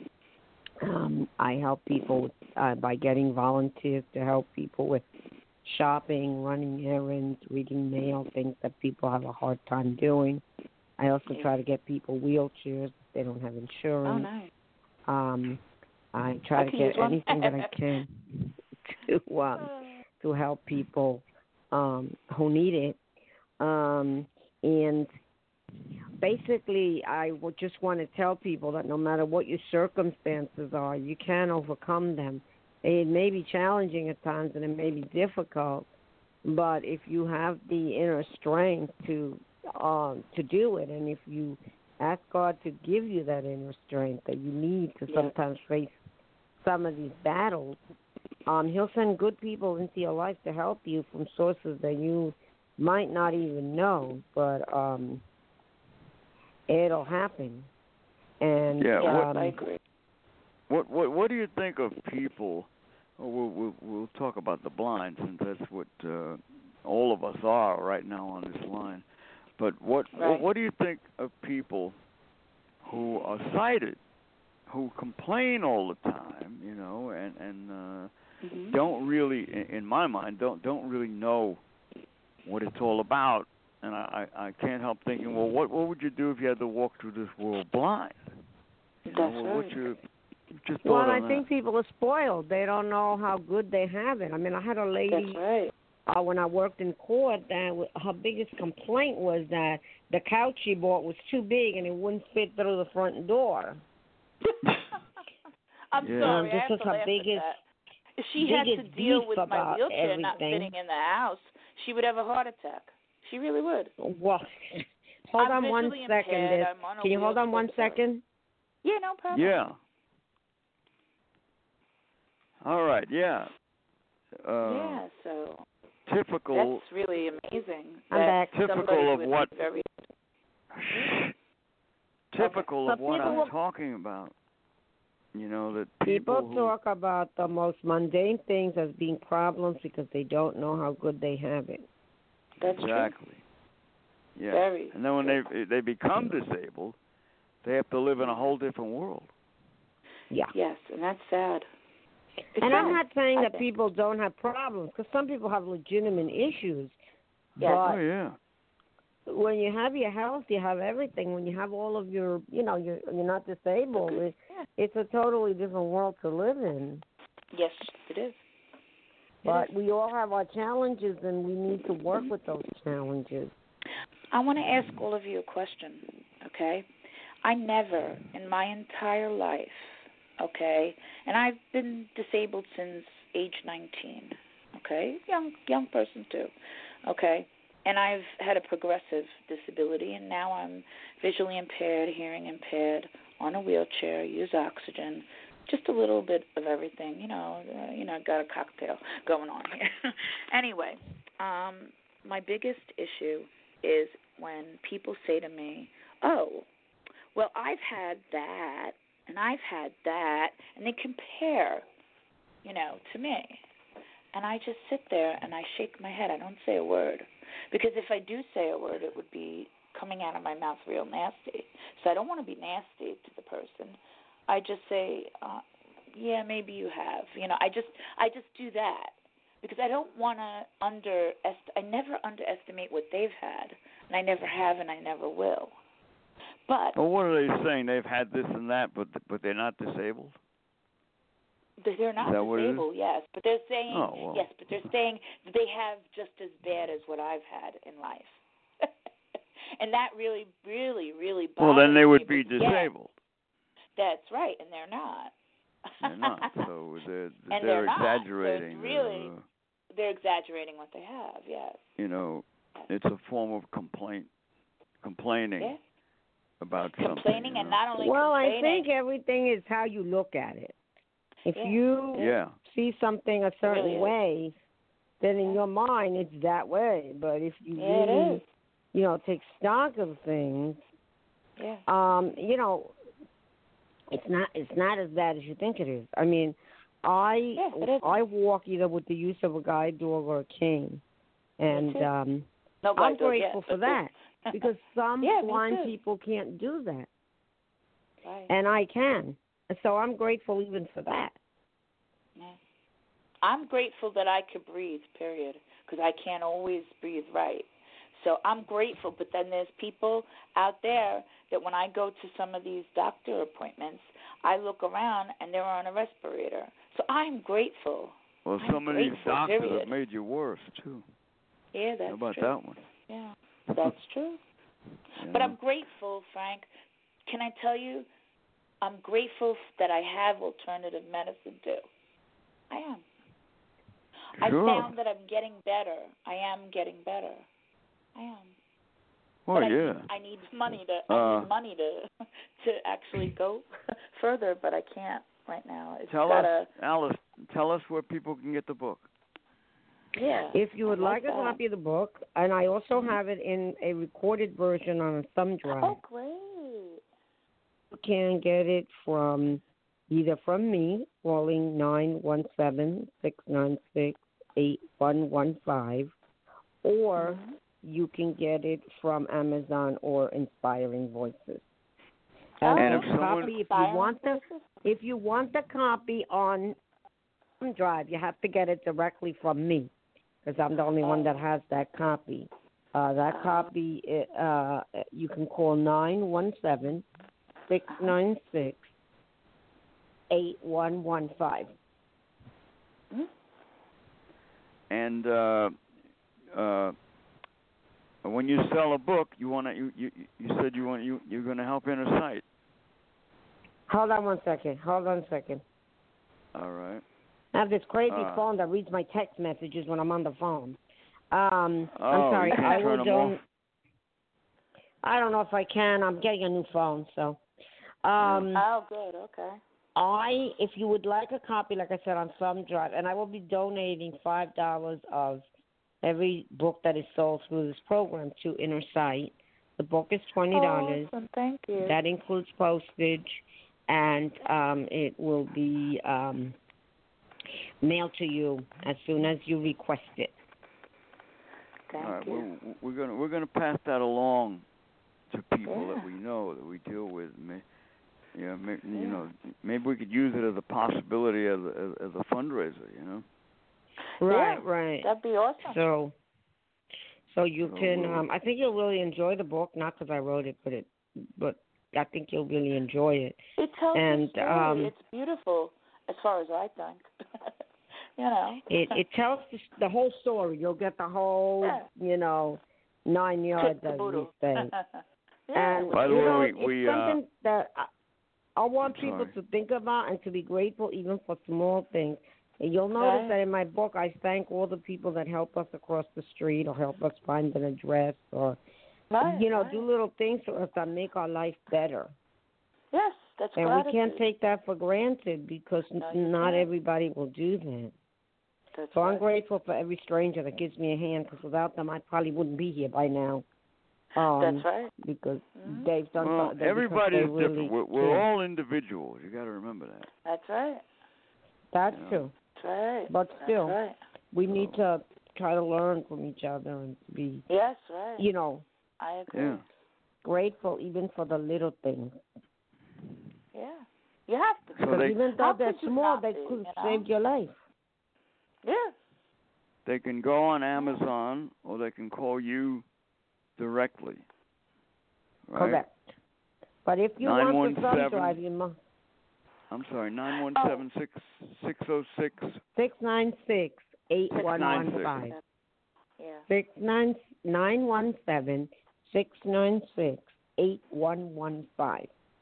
Um, I help people uh, by getting volunteers to help people with shopping, running errands, reading mail, things that people have a hard time doing. I also try to get people wheelchairs if they don't have insurance. Oh, nice. Um, I try I to can get use one. anything that I can to um, to help people um, who need it. Um, and basically, I would just want to tell people that no matter what your circumstances are, you can overcome them. It may be challenging at times and it may be difficult, but if you have the inner strength to um, to do it, and if you ask God to give you that inner strength that you need to Yeah. sometimes face some of these battles, um, He'll send good people into your life to help you from sources that you might not even know, but um, it'll happen. And Yeah, Yeah, what- I agree. What what what do you think of people? Well, we'll we'll, we'll talk about the blind since that's what uh, all of us are right now on this line. But what Right. what, what do you think of people who are sighted, who complain all the time, you know, and and uh, Mm-hmm. don't really, in, in my mind, don't don't really know what it's all about? And I, I I can't help thinking, well, what what would you do if you had to walk through this world blind? You know, That's well, right. what's your what's your well, thought I on think people are spoiled. They don't know how good they have it. I mean, I had a lady That's right. uh, when I worked in court that w- her biggest complaint was that the couch she bought was too big and it wouldn't fit through the front door. I'm Yeah. sorry, Um, this I have was to her laugh biggest- at that. If she had to biggest deal beef with my about wheelchair not everything. fitting in the house, she would have a heart attack. She really would. Well, hold I'm on one visually second. impaired. Des. I'm on a Can you hold on wheelchair. one second? Yeah, no problem. Yeah. All right. Yeah. Uh, yeah, so Typical. that's really amazing. I'm that back. somebody Typical of would what- be very Typical Okay. of what So I'm people- talking about. You know that People, people, who, talk about the most mundane things as being problems because they don't know how good they have it. That's exactly. Yeah. Very And then when true. they they become disabled, they have to live in a whole different world. Yeah. true. Yes, and that's sad. It's And I'm sad, not saying I that think. people don't have problems, because some people have legitimate issues. Yes. Oh But yeah. when you have your health, you have everything. When you have all of your, you know, you're you're not disabled. It, Yeah. it's a totally different world to live in. Yes, it is. It But is. we all have our challenges, and we need to work with those challenges. I want to ask all of you a question, okay? I never in my entire life, okay, and I've been disabled since age nineteen, okay, young young person too, okay, and I've had a progressive disability, and now I'm visually impaired, hearing impaired, on a wheelchair, use oxygen, just a little bit of everything, you know, uh, you know, got a cocktail going on here. Anyway, um, my biggest issue is when people say to me, oh, well, I've had that, and I've had that, and they compare, you know, to me. And I just sit there and I shake my head. I don't say a word. Because if I do say a word, it would be coming out of my mouth real nasty. So I don't want to be nasty to the person. I just say, uh, yeah, maybe you have. You know, I just I just do that. Because I don't want to under I never underestimate what they've had, and I never have, and I never will. But Well, what are they saying? They've had this and that, but but they're not disabled. they're not Is that what it is? disabled, yes, but they're saying Oh, well. yes, but they're saying that they have just as bad as what I've had in life, and that really, really, really bothers Well, then they would me. be But yet- disabled. That's right, and they're not. They're not. So they're And they're, they're not. exaggerating. So it's really, uh, they're exaggerating what they have. Yes. you know, it's a form of complaint, complaining Yeah. about Complaining something. You and know? not only Well, I complaining. think everything is how you look at it. If Yeah. you Yeah. see something a certain really is. way, then in Yeah. your mind it's that way. But if you Yeah, it really, is. you know, take stock of things, Yeah. um, you know, it's not it's not as bad as you think it is. I mean, I Yeah, it isn't. I walk either with the use of a guide dog or a cane, and too. um, No I'm guide dog grateful yet, for but- that because some Yeah, me blind too. people can't do that, Right. and I can. And so I'm grateful even for that. Yeah. I'm grateful that I could breathe, period, because I can't always breathe right. So I'm grateful, but then there's people out there that when I go to some of these doctor appointments, I look around and they're on a respirator. So I'm grateful. Well, I'm some of these grateful, doctors period. have made you worse too. Yeah, that's How about true. that one? Yeah, that's true. You But know? I'm grateful, Frank. Can I tell you, I'm grateful that I have alternative medicine too. I am. Sure. I found that I'm getting better. I am getting better. I am. Well, but I yeah. Need, I need money to. I Uh, need money to to actually go further, but I can't right now. It's Tell gotta, us, Alice. Tell us where people can get the book. Yeah. If you would I like, like a that. copy of the book, and I also Mhm. have it in a recorded version on a thumb drive. Oh, great. You can get it from either from me, calling nine one seven, six nine six, eight one one five, or Mhm. you can get it from Amazon or Inspiring Voices. Oh, And, And the if someone- copy, if you Inspiring want the Voices? if you want the copy on thumb drive, you have to get it directly from me, because I'm the only one that Oh. has that copy. Uh, that Oh. copy, uh, you can call nine one seven, six nine six, eight one one five. Mhm. And uh, uh, when you sell a book, you want to. You, you you said you want you you're going to help Inner Sight. Hold on one second. Hold on a second. All right. I have this crazy Uh. phone that reads my text messages when I'm on the phone. Um, Oh, I'm sorry. you can't I turn will them don- off? I don't know if I can. I'm getting a new phone, so. Um, Oh, good. Okay. I, if you would like a copy, like I said, on thumb drive, and I will be donating five dollars of every book that is sold through this program to Inner Sight. The book is twenty dollars. Awesome. Thank you. That includes postage, and um, it will be um, mailed to you as soon as you request it. Thank All right. you. We're, we're gonna we're gonna pass that along to people Yeah. that we know that we deal with. May, yeah, may, Yeah. you know, maybe we could use it as a possibility as a, as, as a fundraiser. You know. Right, Yeah, right. That'd be awesome. So, so you So can. we'll- Um, I think you'll really enjoy the book. Not because I wrote it, but it, but I think you'll really enjoy it. It tells and, a story. um, It's beautiful, as far as I think. you know. It it tells the, the whole story. You'll get the whole, Yeah. you know, nine yards, as we Caboodle. say. yeah. And By the you way, know, we- it's we, uh, something that I, I want I'm people sorry. to think about and to be grateful even for small things. And you'll notice Right. that in my book, I thank all the people that help us across the street or help us find an address or, right, you know, right. do little things for us that make our life better. Yes, that's And gratitude. we can't take that for granted because No, you not can't. everybody will do that. That's So right. I'm grateful for every stranger that gives me a hand, because without them, I probably wouldn't be here by now. Um, That's right. Because Mhm. they've done Well, something. everybody is because they really different. We're, we're care. all individuals. You got to remember that. That's right. That's Yeah. true. That's right. But That's still, right. we need to try to learn from each other and be, Yes, right. you know, I agree. Yeah. grateful even for the little things. Yeah. You have to. So Because they- even though How they're could you small, not they be, could you have know? saved your life. Yeah. They can go on Amazon or they can call you directly. Right? Correct. But if you want the thumb nine one seven drive, you must I'm sorry, nine one seven six six zero six. six nine six eight one one six. five. Yeah. Six nine nine one seven six nine six eight one one five.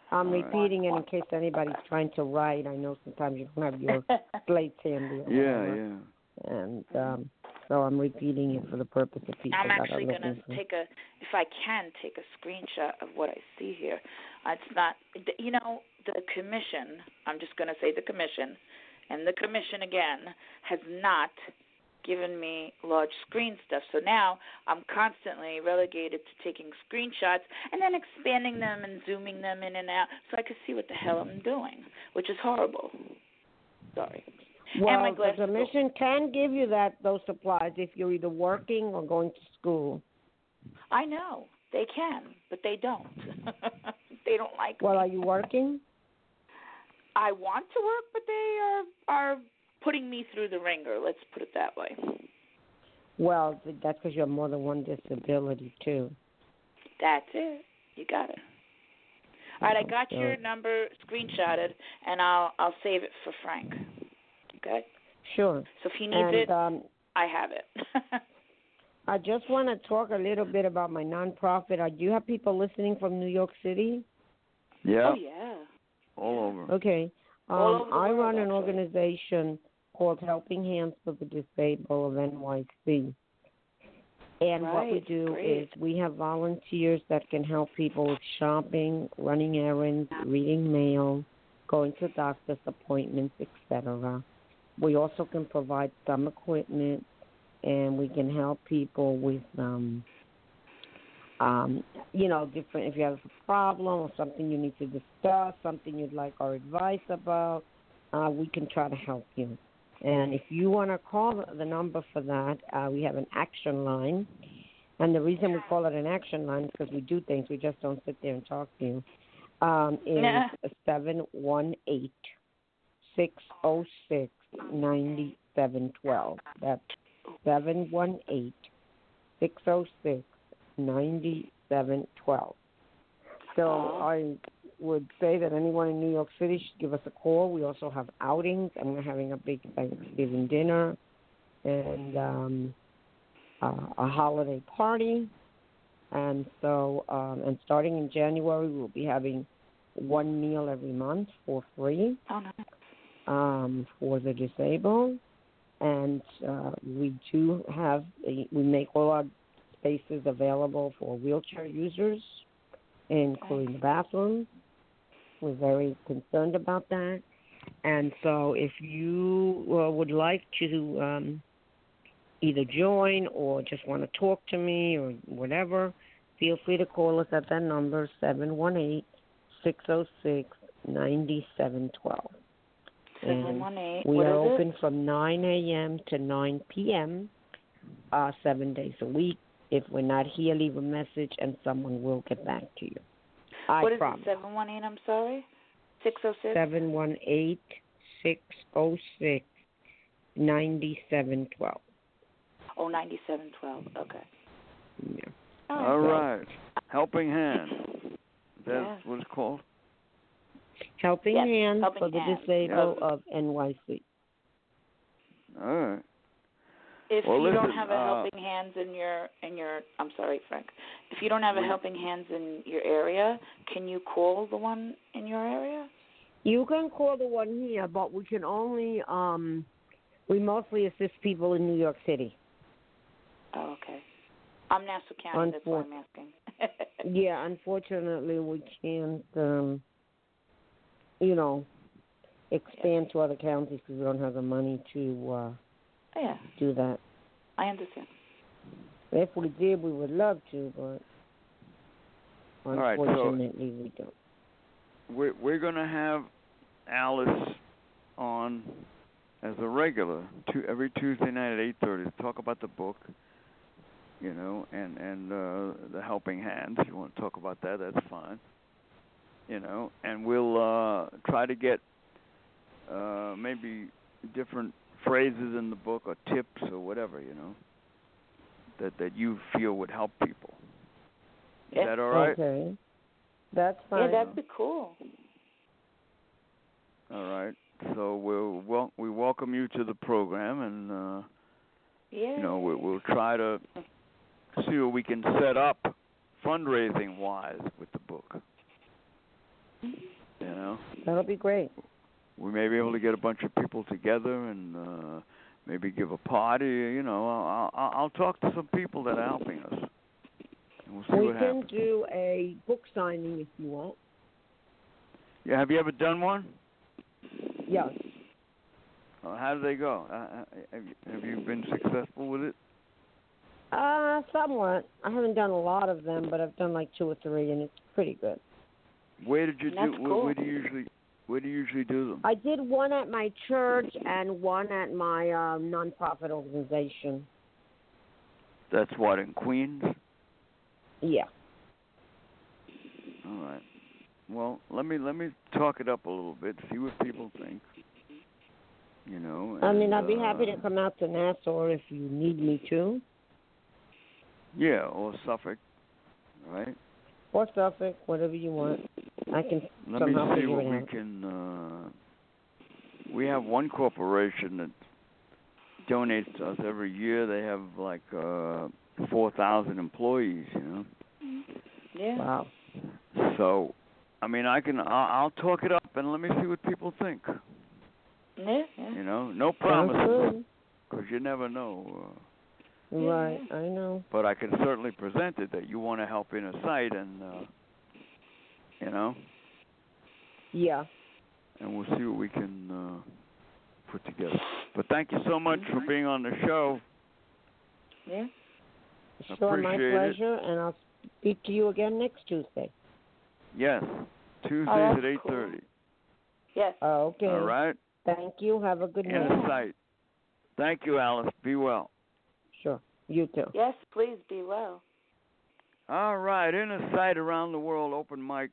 I'm All right. repeating it in case anybody's trying to write. I know sometimes you don't have your slates handy. Or Yeah, whatever. yeah. And um, so I'm repeating it for the purpose of people I'm that are actually looking going to for. take a, if I can, take a screenshot of what I see here. Uh, it's not, you know, the commission, I'm just going to say the commission, and the commission again has not given me large screen stuff. So now I'm constantly relegated to taking screenshots and then expanding them and zooming them in and out so I can see what the hell I'm doing, which is horrible. Sorry. Well, and my the glasses commission can give you that those supplies if you're either working or going to school. I know. They can, but they don't. They don't like Well, me. are you working? I want to work, but they are are putting me through the ringer. Let's put it that way. Well, that's because you have more than one disability, too. That's it. You got it. All right, I got So- your number screenshotted, and I'll I'll save it for Frank. Okay. Sure. So if he needs And it, um, I have it. I just want to talk a little bit about my nonprofit. Uh, do you have people listening from New York City? Yeah. Oh yeah. All over. Okay. Um, All over the I world, run an actually. organization called Helping Hands for the Disabled of N Y C. And what we Right, do great. is we have volunteers that can help people with shopping, running errands, reading mail, going to doctor's appointments, et cetera. We also can provide some equipment, and we can help people with, um, um, you know, different. If you have a problem or something you need to discuss, something you'd like our advice about, uh, we can try to help you. And if you want to call the number for that, uh, we have an action line. And the reason we call it an action line is because we do things. We just don't sit there and talk to you. Um, Yeah. is seven one eight, six oh six, nine seven one two. That's seven one eight, six oh six, nine seven one two. So I would say that anyone in New York City should give us a call. We also have outings, and we're having a big Thanksgiving dinner and um, uh, a holiday party. And so, um, and starting in January, we'll be having one meal every month for free Oh nice. um, for the disabled. And uh, we do have, a, we make all our spaces available for wheelchair users, including the bathrooms. We're very concerned about that. And so if you uh, would like to um, either join or just want to talk to me or whatever, feel free to call us at that number, seven one eight, six oh six, nine seven one two. seven one eight. We What are is open it? from nine a.m. to nine p.m., uh, seven days a week. If we're not here, leave a message and someone will get back to you. I What is promise. it? Seven one eight. I'm sorry. Six oh six. seven one eight, six oh six, nine seven one two. Oh, ninety-seven twelve. Okay. Yeah. All right. Helping Hand. That's Yeah. what it's called? Helping Yes, Hands Helping for the Hands. Disabled Yeah. of N Y C. All right. If Well, you don't listen, have a uh, helping hands in your in your I'm sorry, Frank. If you don't have a Mm. helping hands in your area, can you call the one in your area? You can call the one here, but we can only, um, we mostly assist people in New York City. Oh, okay. I'm Nassau County. That's why I'm asking. Yeah, unfortunately, we can't, um, you know, expand to other counties because we don't have the money to uh, Yeah, do that. I understand. If we did, we would love to, but All right, so- unfortunately, we don't. We're, we're going to have Alice on as a regular to, every Tuesday night at eight thirty to talk about the book, you know, and, and uh, the Helping Hands. If you want to talk about that, that's fine. You know, and we'll uh, try to get uh, maybe different phrases in the book or tips or whatever, you know, that, that you feel would help people. Is Yeah. that all right? Okay. That's Yeah, fine. that'd be cool. All right. So we'll wel- we welcome you to the program, and uh, Yeah. you know we, we'll try to see what we can set up fundraising wise with the book. You know, That'll be great. we may be able to get a bunch of people together and uh, maybe give a party. You know, I'll, I'll, I'll talk to some people that are helping us. And we'll see We what can happens. do a book signing if you want. Yeah, have you ever done one? Yes. Uh, how do they go? Uh, have, you, have you been successful with it? Uh, somewhat. I haven't done a lot of them, but I've done like two or three, and it's pretty good. Where did you do? That's Where, cool. where do you usually? Where do you usually do them? I did one at my church and one at my um, nonprofit organization. That's what, in Queens? Yeah. All right. Well, let me let me talk it up a little bit, see what people think. You know. I mean, and, I'd be uh, happy to come out to Nassau if you need me to. Yeah, or Suffolk, right? Or Suffolk, whatever you want. I can Let me somehow see figure what it we out. can. Uh, we have one corporation that donates to us every year. They have like uh, four thousand employees. You know. Yeah. Wow. So, I mean, I can. I'll, I'll talk it up and let me see what people think. Yeah. Yeah. You know, no Sounds promises, good. because you never know. Uh, Right, I know. but I can certainly present it that you want to help Inner Sight, and uh, you know, Yeah. and we'll see what we can uh, put together. But thank you so much for being on the show. Yeah. Sure, my Appreciate it. pleasure, and I'll speak to you again next Tuesday. Yes, Tuesdays Oh, that's at eight cool. thirty. Yes. Okay. All right. Thank you. Have a good Inner night. Sight. Thank you, Alice. Be well. Sure. You too. Yes. Please be well. All right, Inner Sight Around the World open mic.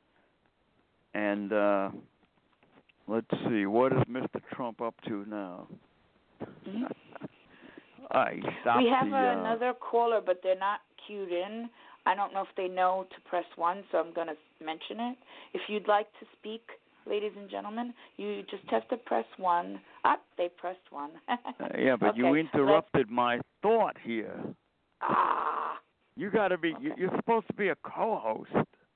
And uh, let's see, what is Mister Trump up to now? Mhm. uh, he stopped We have the, uh, another caller, but they're not queued in. I don't know if they know to press one, so I'm going to mention it. If you'd like to speak, ladies and gentlemen, you just have to press one. Ah, they pressed one. uh, yeah, but okay, you interrupted my thought here. Ah. You got to be. Okay. you- You're supposed to be a co-host.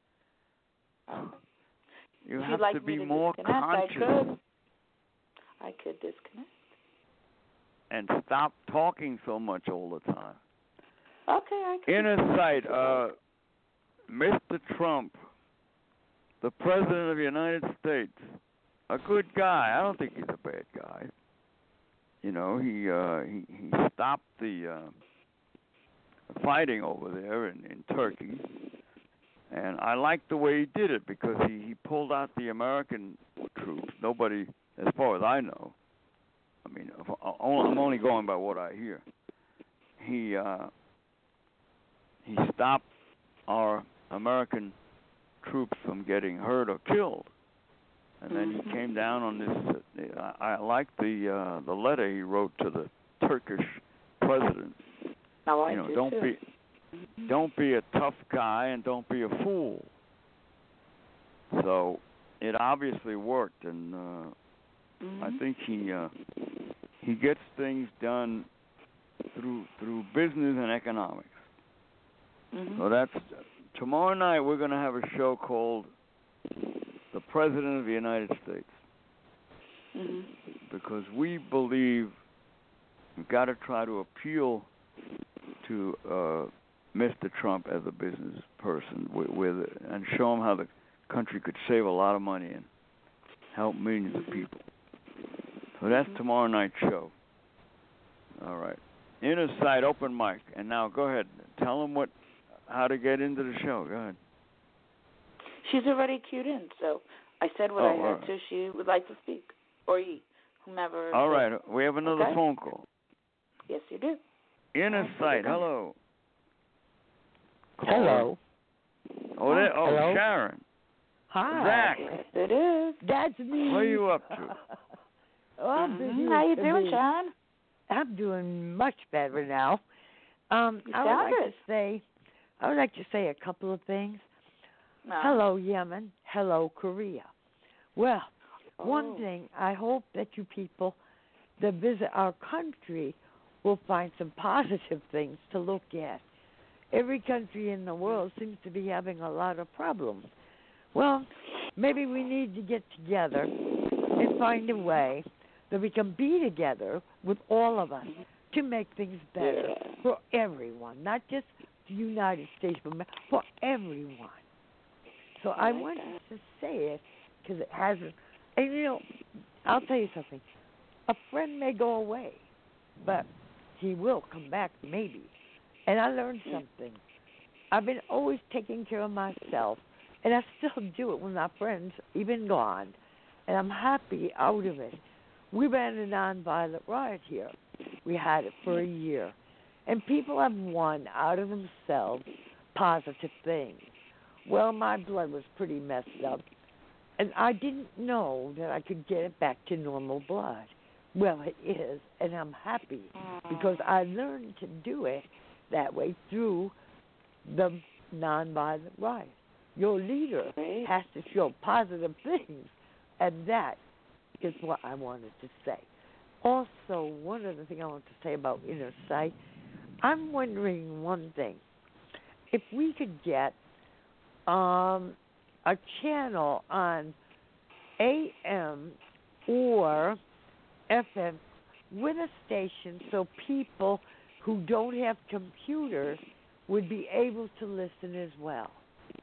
Oh. You If have you'd like to me be to more disconnect, conscious I could. I could disconnect. and stop talking so much all the time. Okay, I can. Inner Sight, uh, Mister Trump, the President of the United States, a good guy. I don't think he's a bad guy. You know, he uh, he, he stopped the uh, fighting over there in, in Turkey, and I like the way he did it because he, he pulled out the American troops. Nobody, as far as I know, I mean, if- I'm only going by what I hear. He uh, he stopped our American troops from getting hurt or killed, and then he came down on this. Uh, I, I like the uh, the letter he wrote to the Turkish president. No, I you know, do don't too. be don't be a tough guy and don't be a fool. So it obviously worked, and uh, Mm-hmm. I think he uh, he gets things done through through business and economics. Mm-hmm. So that's tomorrow night. We're going to have a show called "The President of the United States" Mm-hmm. because we believe we've got to try to appeal to uh, Mister Trump as a business person with, with and show him how the country could save a lot of money and help millions of people. So that's tomorrow night's show. All right. Inner Sight open mic. And now go ahead. Tell them what, how to get into the show. Go ahead. She's already queued in, so I said what Oh, I had all right. to. She would like to speak, or he, whomever. All said- right. We have another Okay. phone call. Yes, you do. Inner Oh, Sight. okay. Hello. Hello. Oh, there, oh Hello. Sharon. Hi. Zach. Yes, it is. That's me. What are you up to? Oh, I'm Mhm. busy How you with doing, the- Sharon? I'm doing much better now. Um, You I would sound like it. to say, I would like to say a couple of things. No. Hello, Yemen. Hello, Korea. Well, one Oh. thing, I hope that you people that visit our country will find some positive things to look at. Every country in the world seems to be having a lot of problems. Well, maybe we need to get together and find a way that we can be together with all of us to make things better Yeah. for everyone, not just the United States, but for everyone. So I, I like wanted that. to say it because it hasn't. And you know, I'll tell you something. A friend may go away, but he will come back maybe. And I learned something. I've been always taking care of myself, and I still do it when my friends even gone. And I'm happy out of it. We ran a nonviolent riot here. We had it for a year. And people have won out of themselves positive things. Well, my blood was pretty messed up, and I didn't know that I could get it back to normal blood. Well, it is, and I'm happy because I learned to do it that way through the nonviolent riot. Your leader Right. has to show positive things, and that is what I wanted to say. Also, one other thing I want to say about inner sight, I'm wondering one thing. If we could get um, a channel on A M or F M with a station so people who don't have computers would be able to listen as well.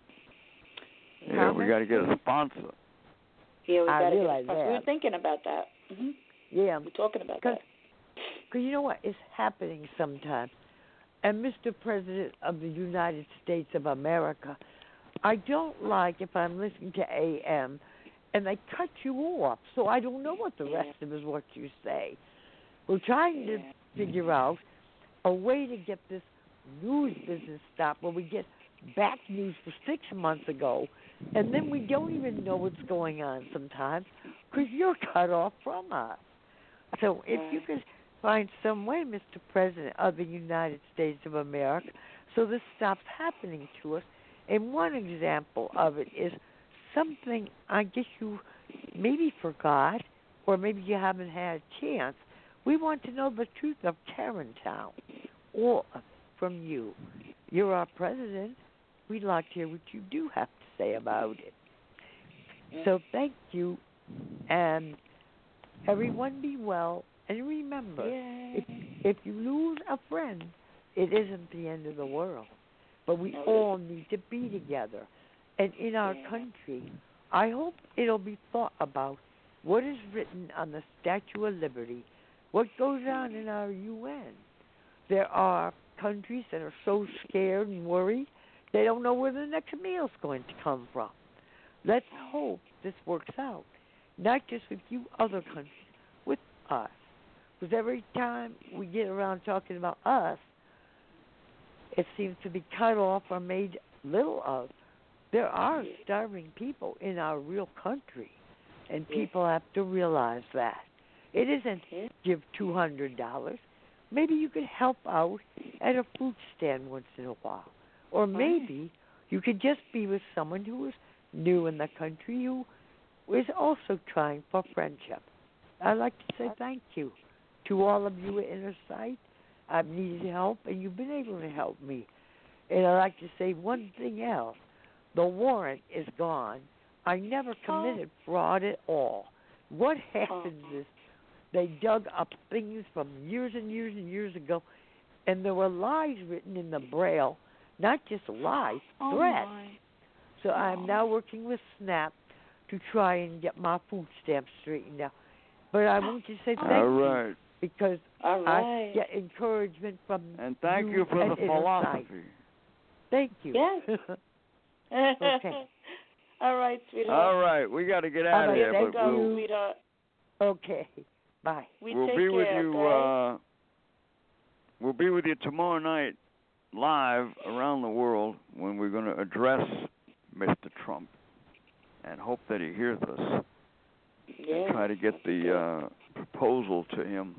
Yeah, we got to get a sponsor. Yeah, we I got to realize get a sponsor. We that. were thinking about that. Mm-hmm. Yeah, We're talking about Cause, that. Because you know what is happening sometimes. And Mister President of the United States of America, I don't like if I'm listening to A M and they cut you off, so I don't know what the rest of it is what you say. We're trying to figure out a way to get this news business stopped where we get back news for six months ago, and then we don't even know what's going on sometimes because you're cut off from us. So if you could find some way, Mister President of the United States of America, so this stops happening to us. And one example of it is something I guess you maybe forgot or maybe you haven't had a chance. We want to know the truth of Tarrantown, all of it from you. You're our president. We'd like to hear what you do have to say about it. So thank you, and everyone be well. And remember, if, if you lose a friend, it isn't the end of the world. But we all need to be together. And in our country, I hope it'll be thought about what is written on the Statue of Liberty, what goes on in our U N. There are countries that are so scared and worried, they don't know where the next meal's going to come from. Let's hope this works out, not just with you other countries, with us. Because every time we get around talking about us, it seems to be cut off or made little of. There are starving people in our real country, and people have to realize that. It isn't give two hundred dollars. Maybe you could help out at a food stand once in a while. Or maybe you could just be with someone who is new in the country who is also trying for friendship. I'd like to say thank you to all of you at Inner Sight. I've needed help, and you've been able to help me. And I'd like to say one thing else. The warrant is gone. I never committed fraud at all. What happens is they dug up things from years and years and years ago, and there were lies written in the Braille, not just lies, Oh, threats. my. So I'm now working with SNAP to try and get my food stamps straightened out. But I want to say thank All you because because All right. I get encouragement from And thank you, you for and the Inner Sight. philosophy. Thank you. Yes. Okay. All right, sweetheart. All right, we got to get out All of right, here, thank but Go, we'll, sweetheart. Okay. Bye. We we'll take be with care, you. okay? Uh, we'll be with you tomorrow night, live around the world, when we're going to address Mister Trump, and hope that he hears us. Yeah. And try to get the uh, proposal to him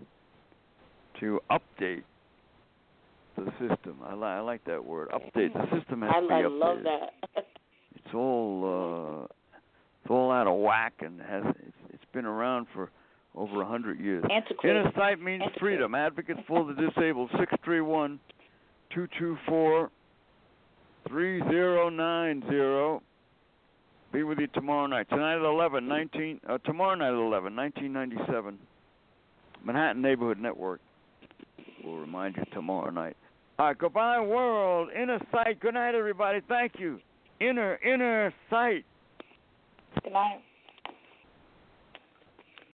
to update the system. I, li- I like that word. Update the system has I, to be I updated. love that. It's all uh, it's all out of whack, and has it's, it's been around for over a hundred years. Antiquated. Inner Sight means Antiquated. freedom. Advocates for the disabled. Six three one, two two four, three zero nine zero. Be with you tomorrow night. Tonight at eleven, nineteen, uh, tomorrow night at eleven, nineteen ninety-seven. Manhattan Neighborhood Network will remind you tomorrow night. All right, goodbye, world. Inner sight. Good night, everybody. Thank you. Inner, inner sight. Good night.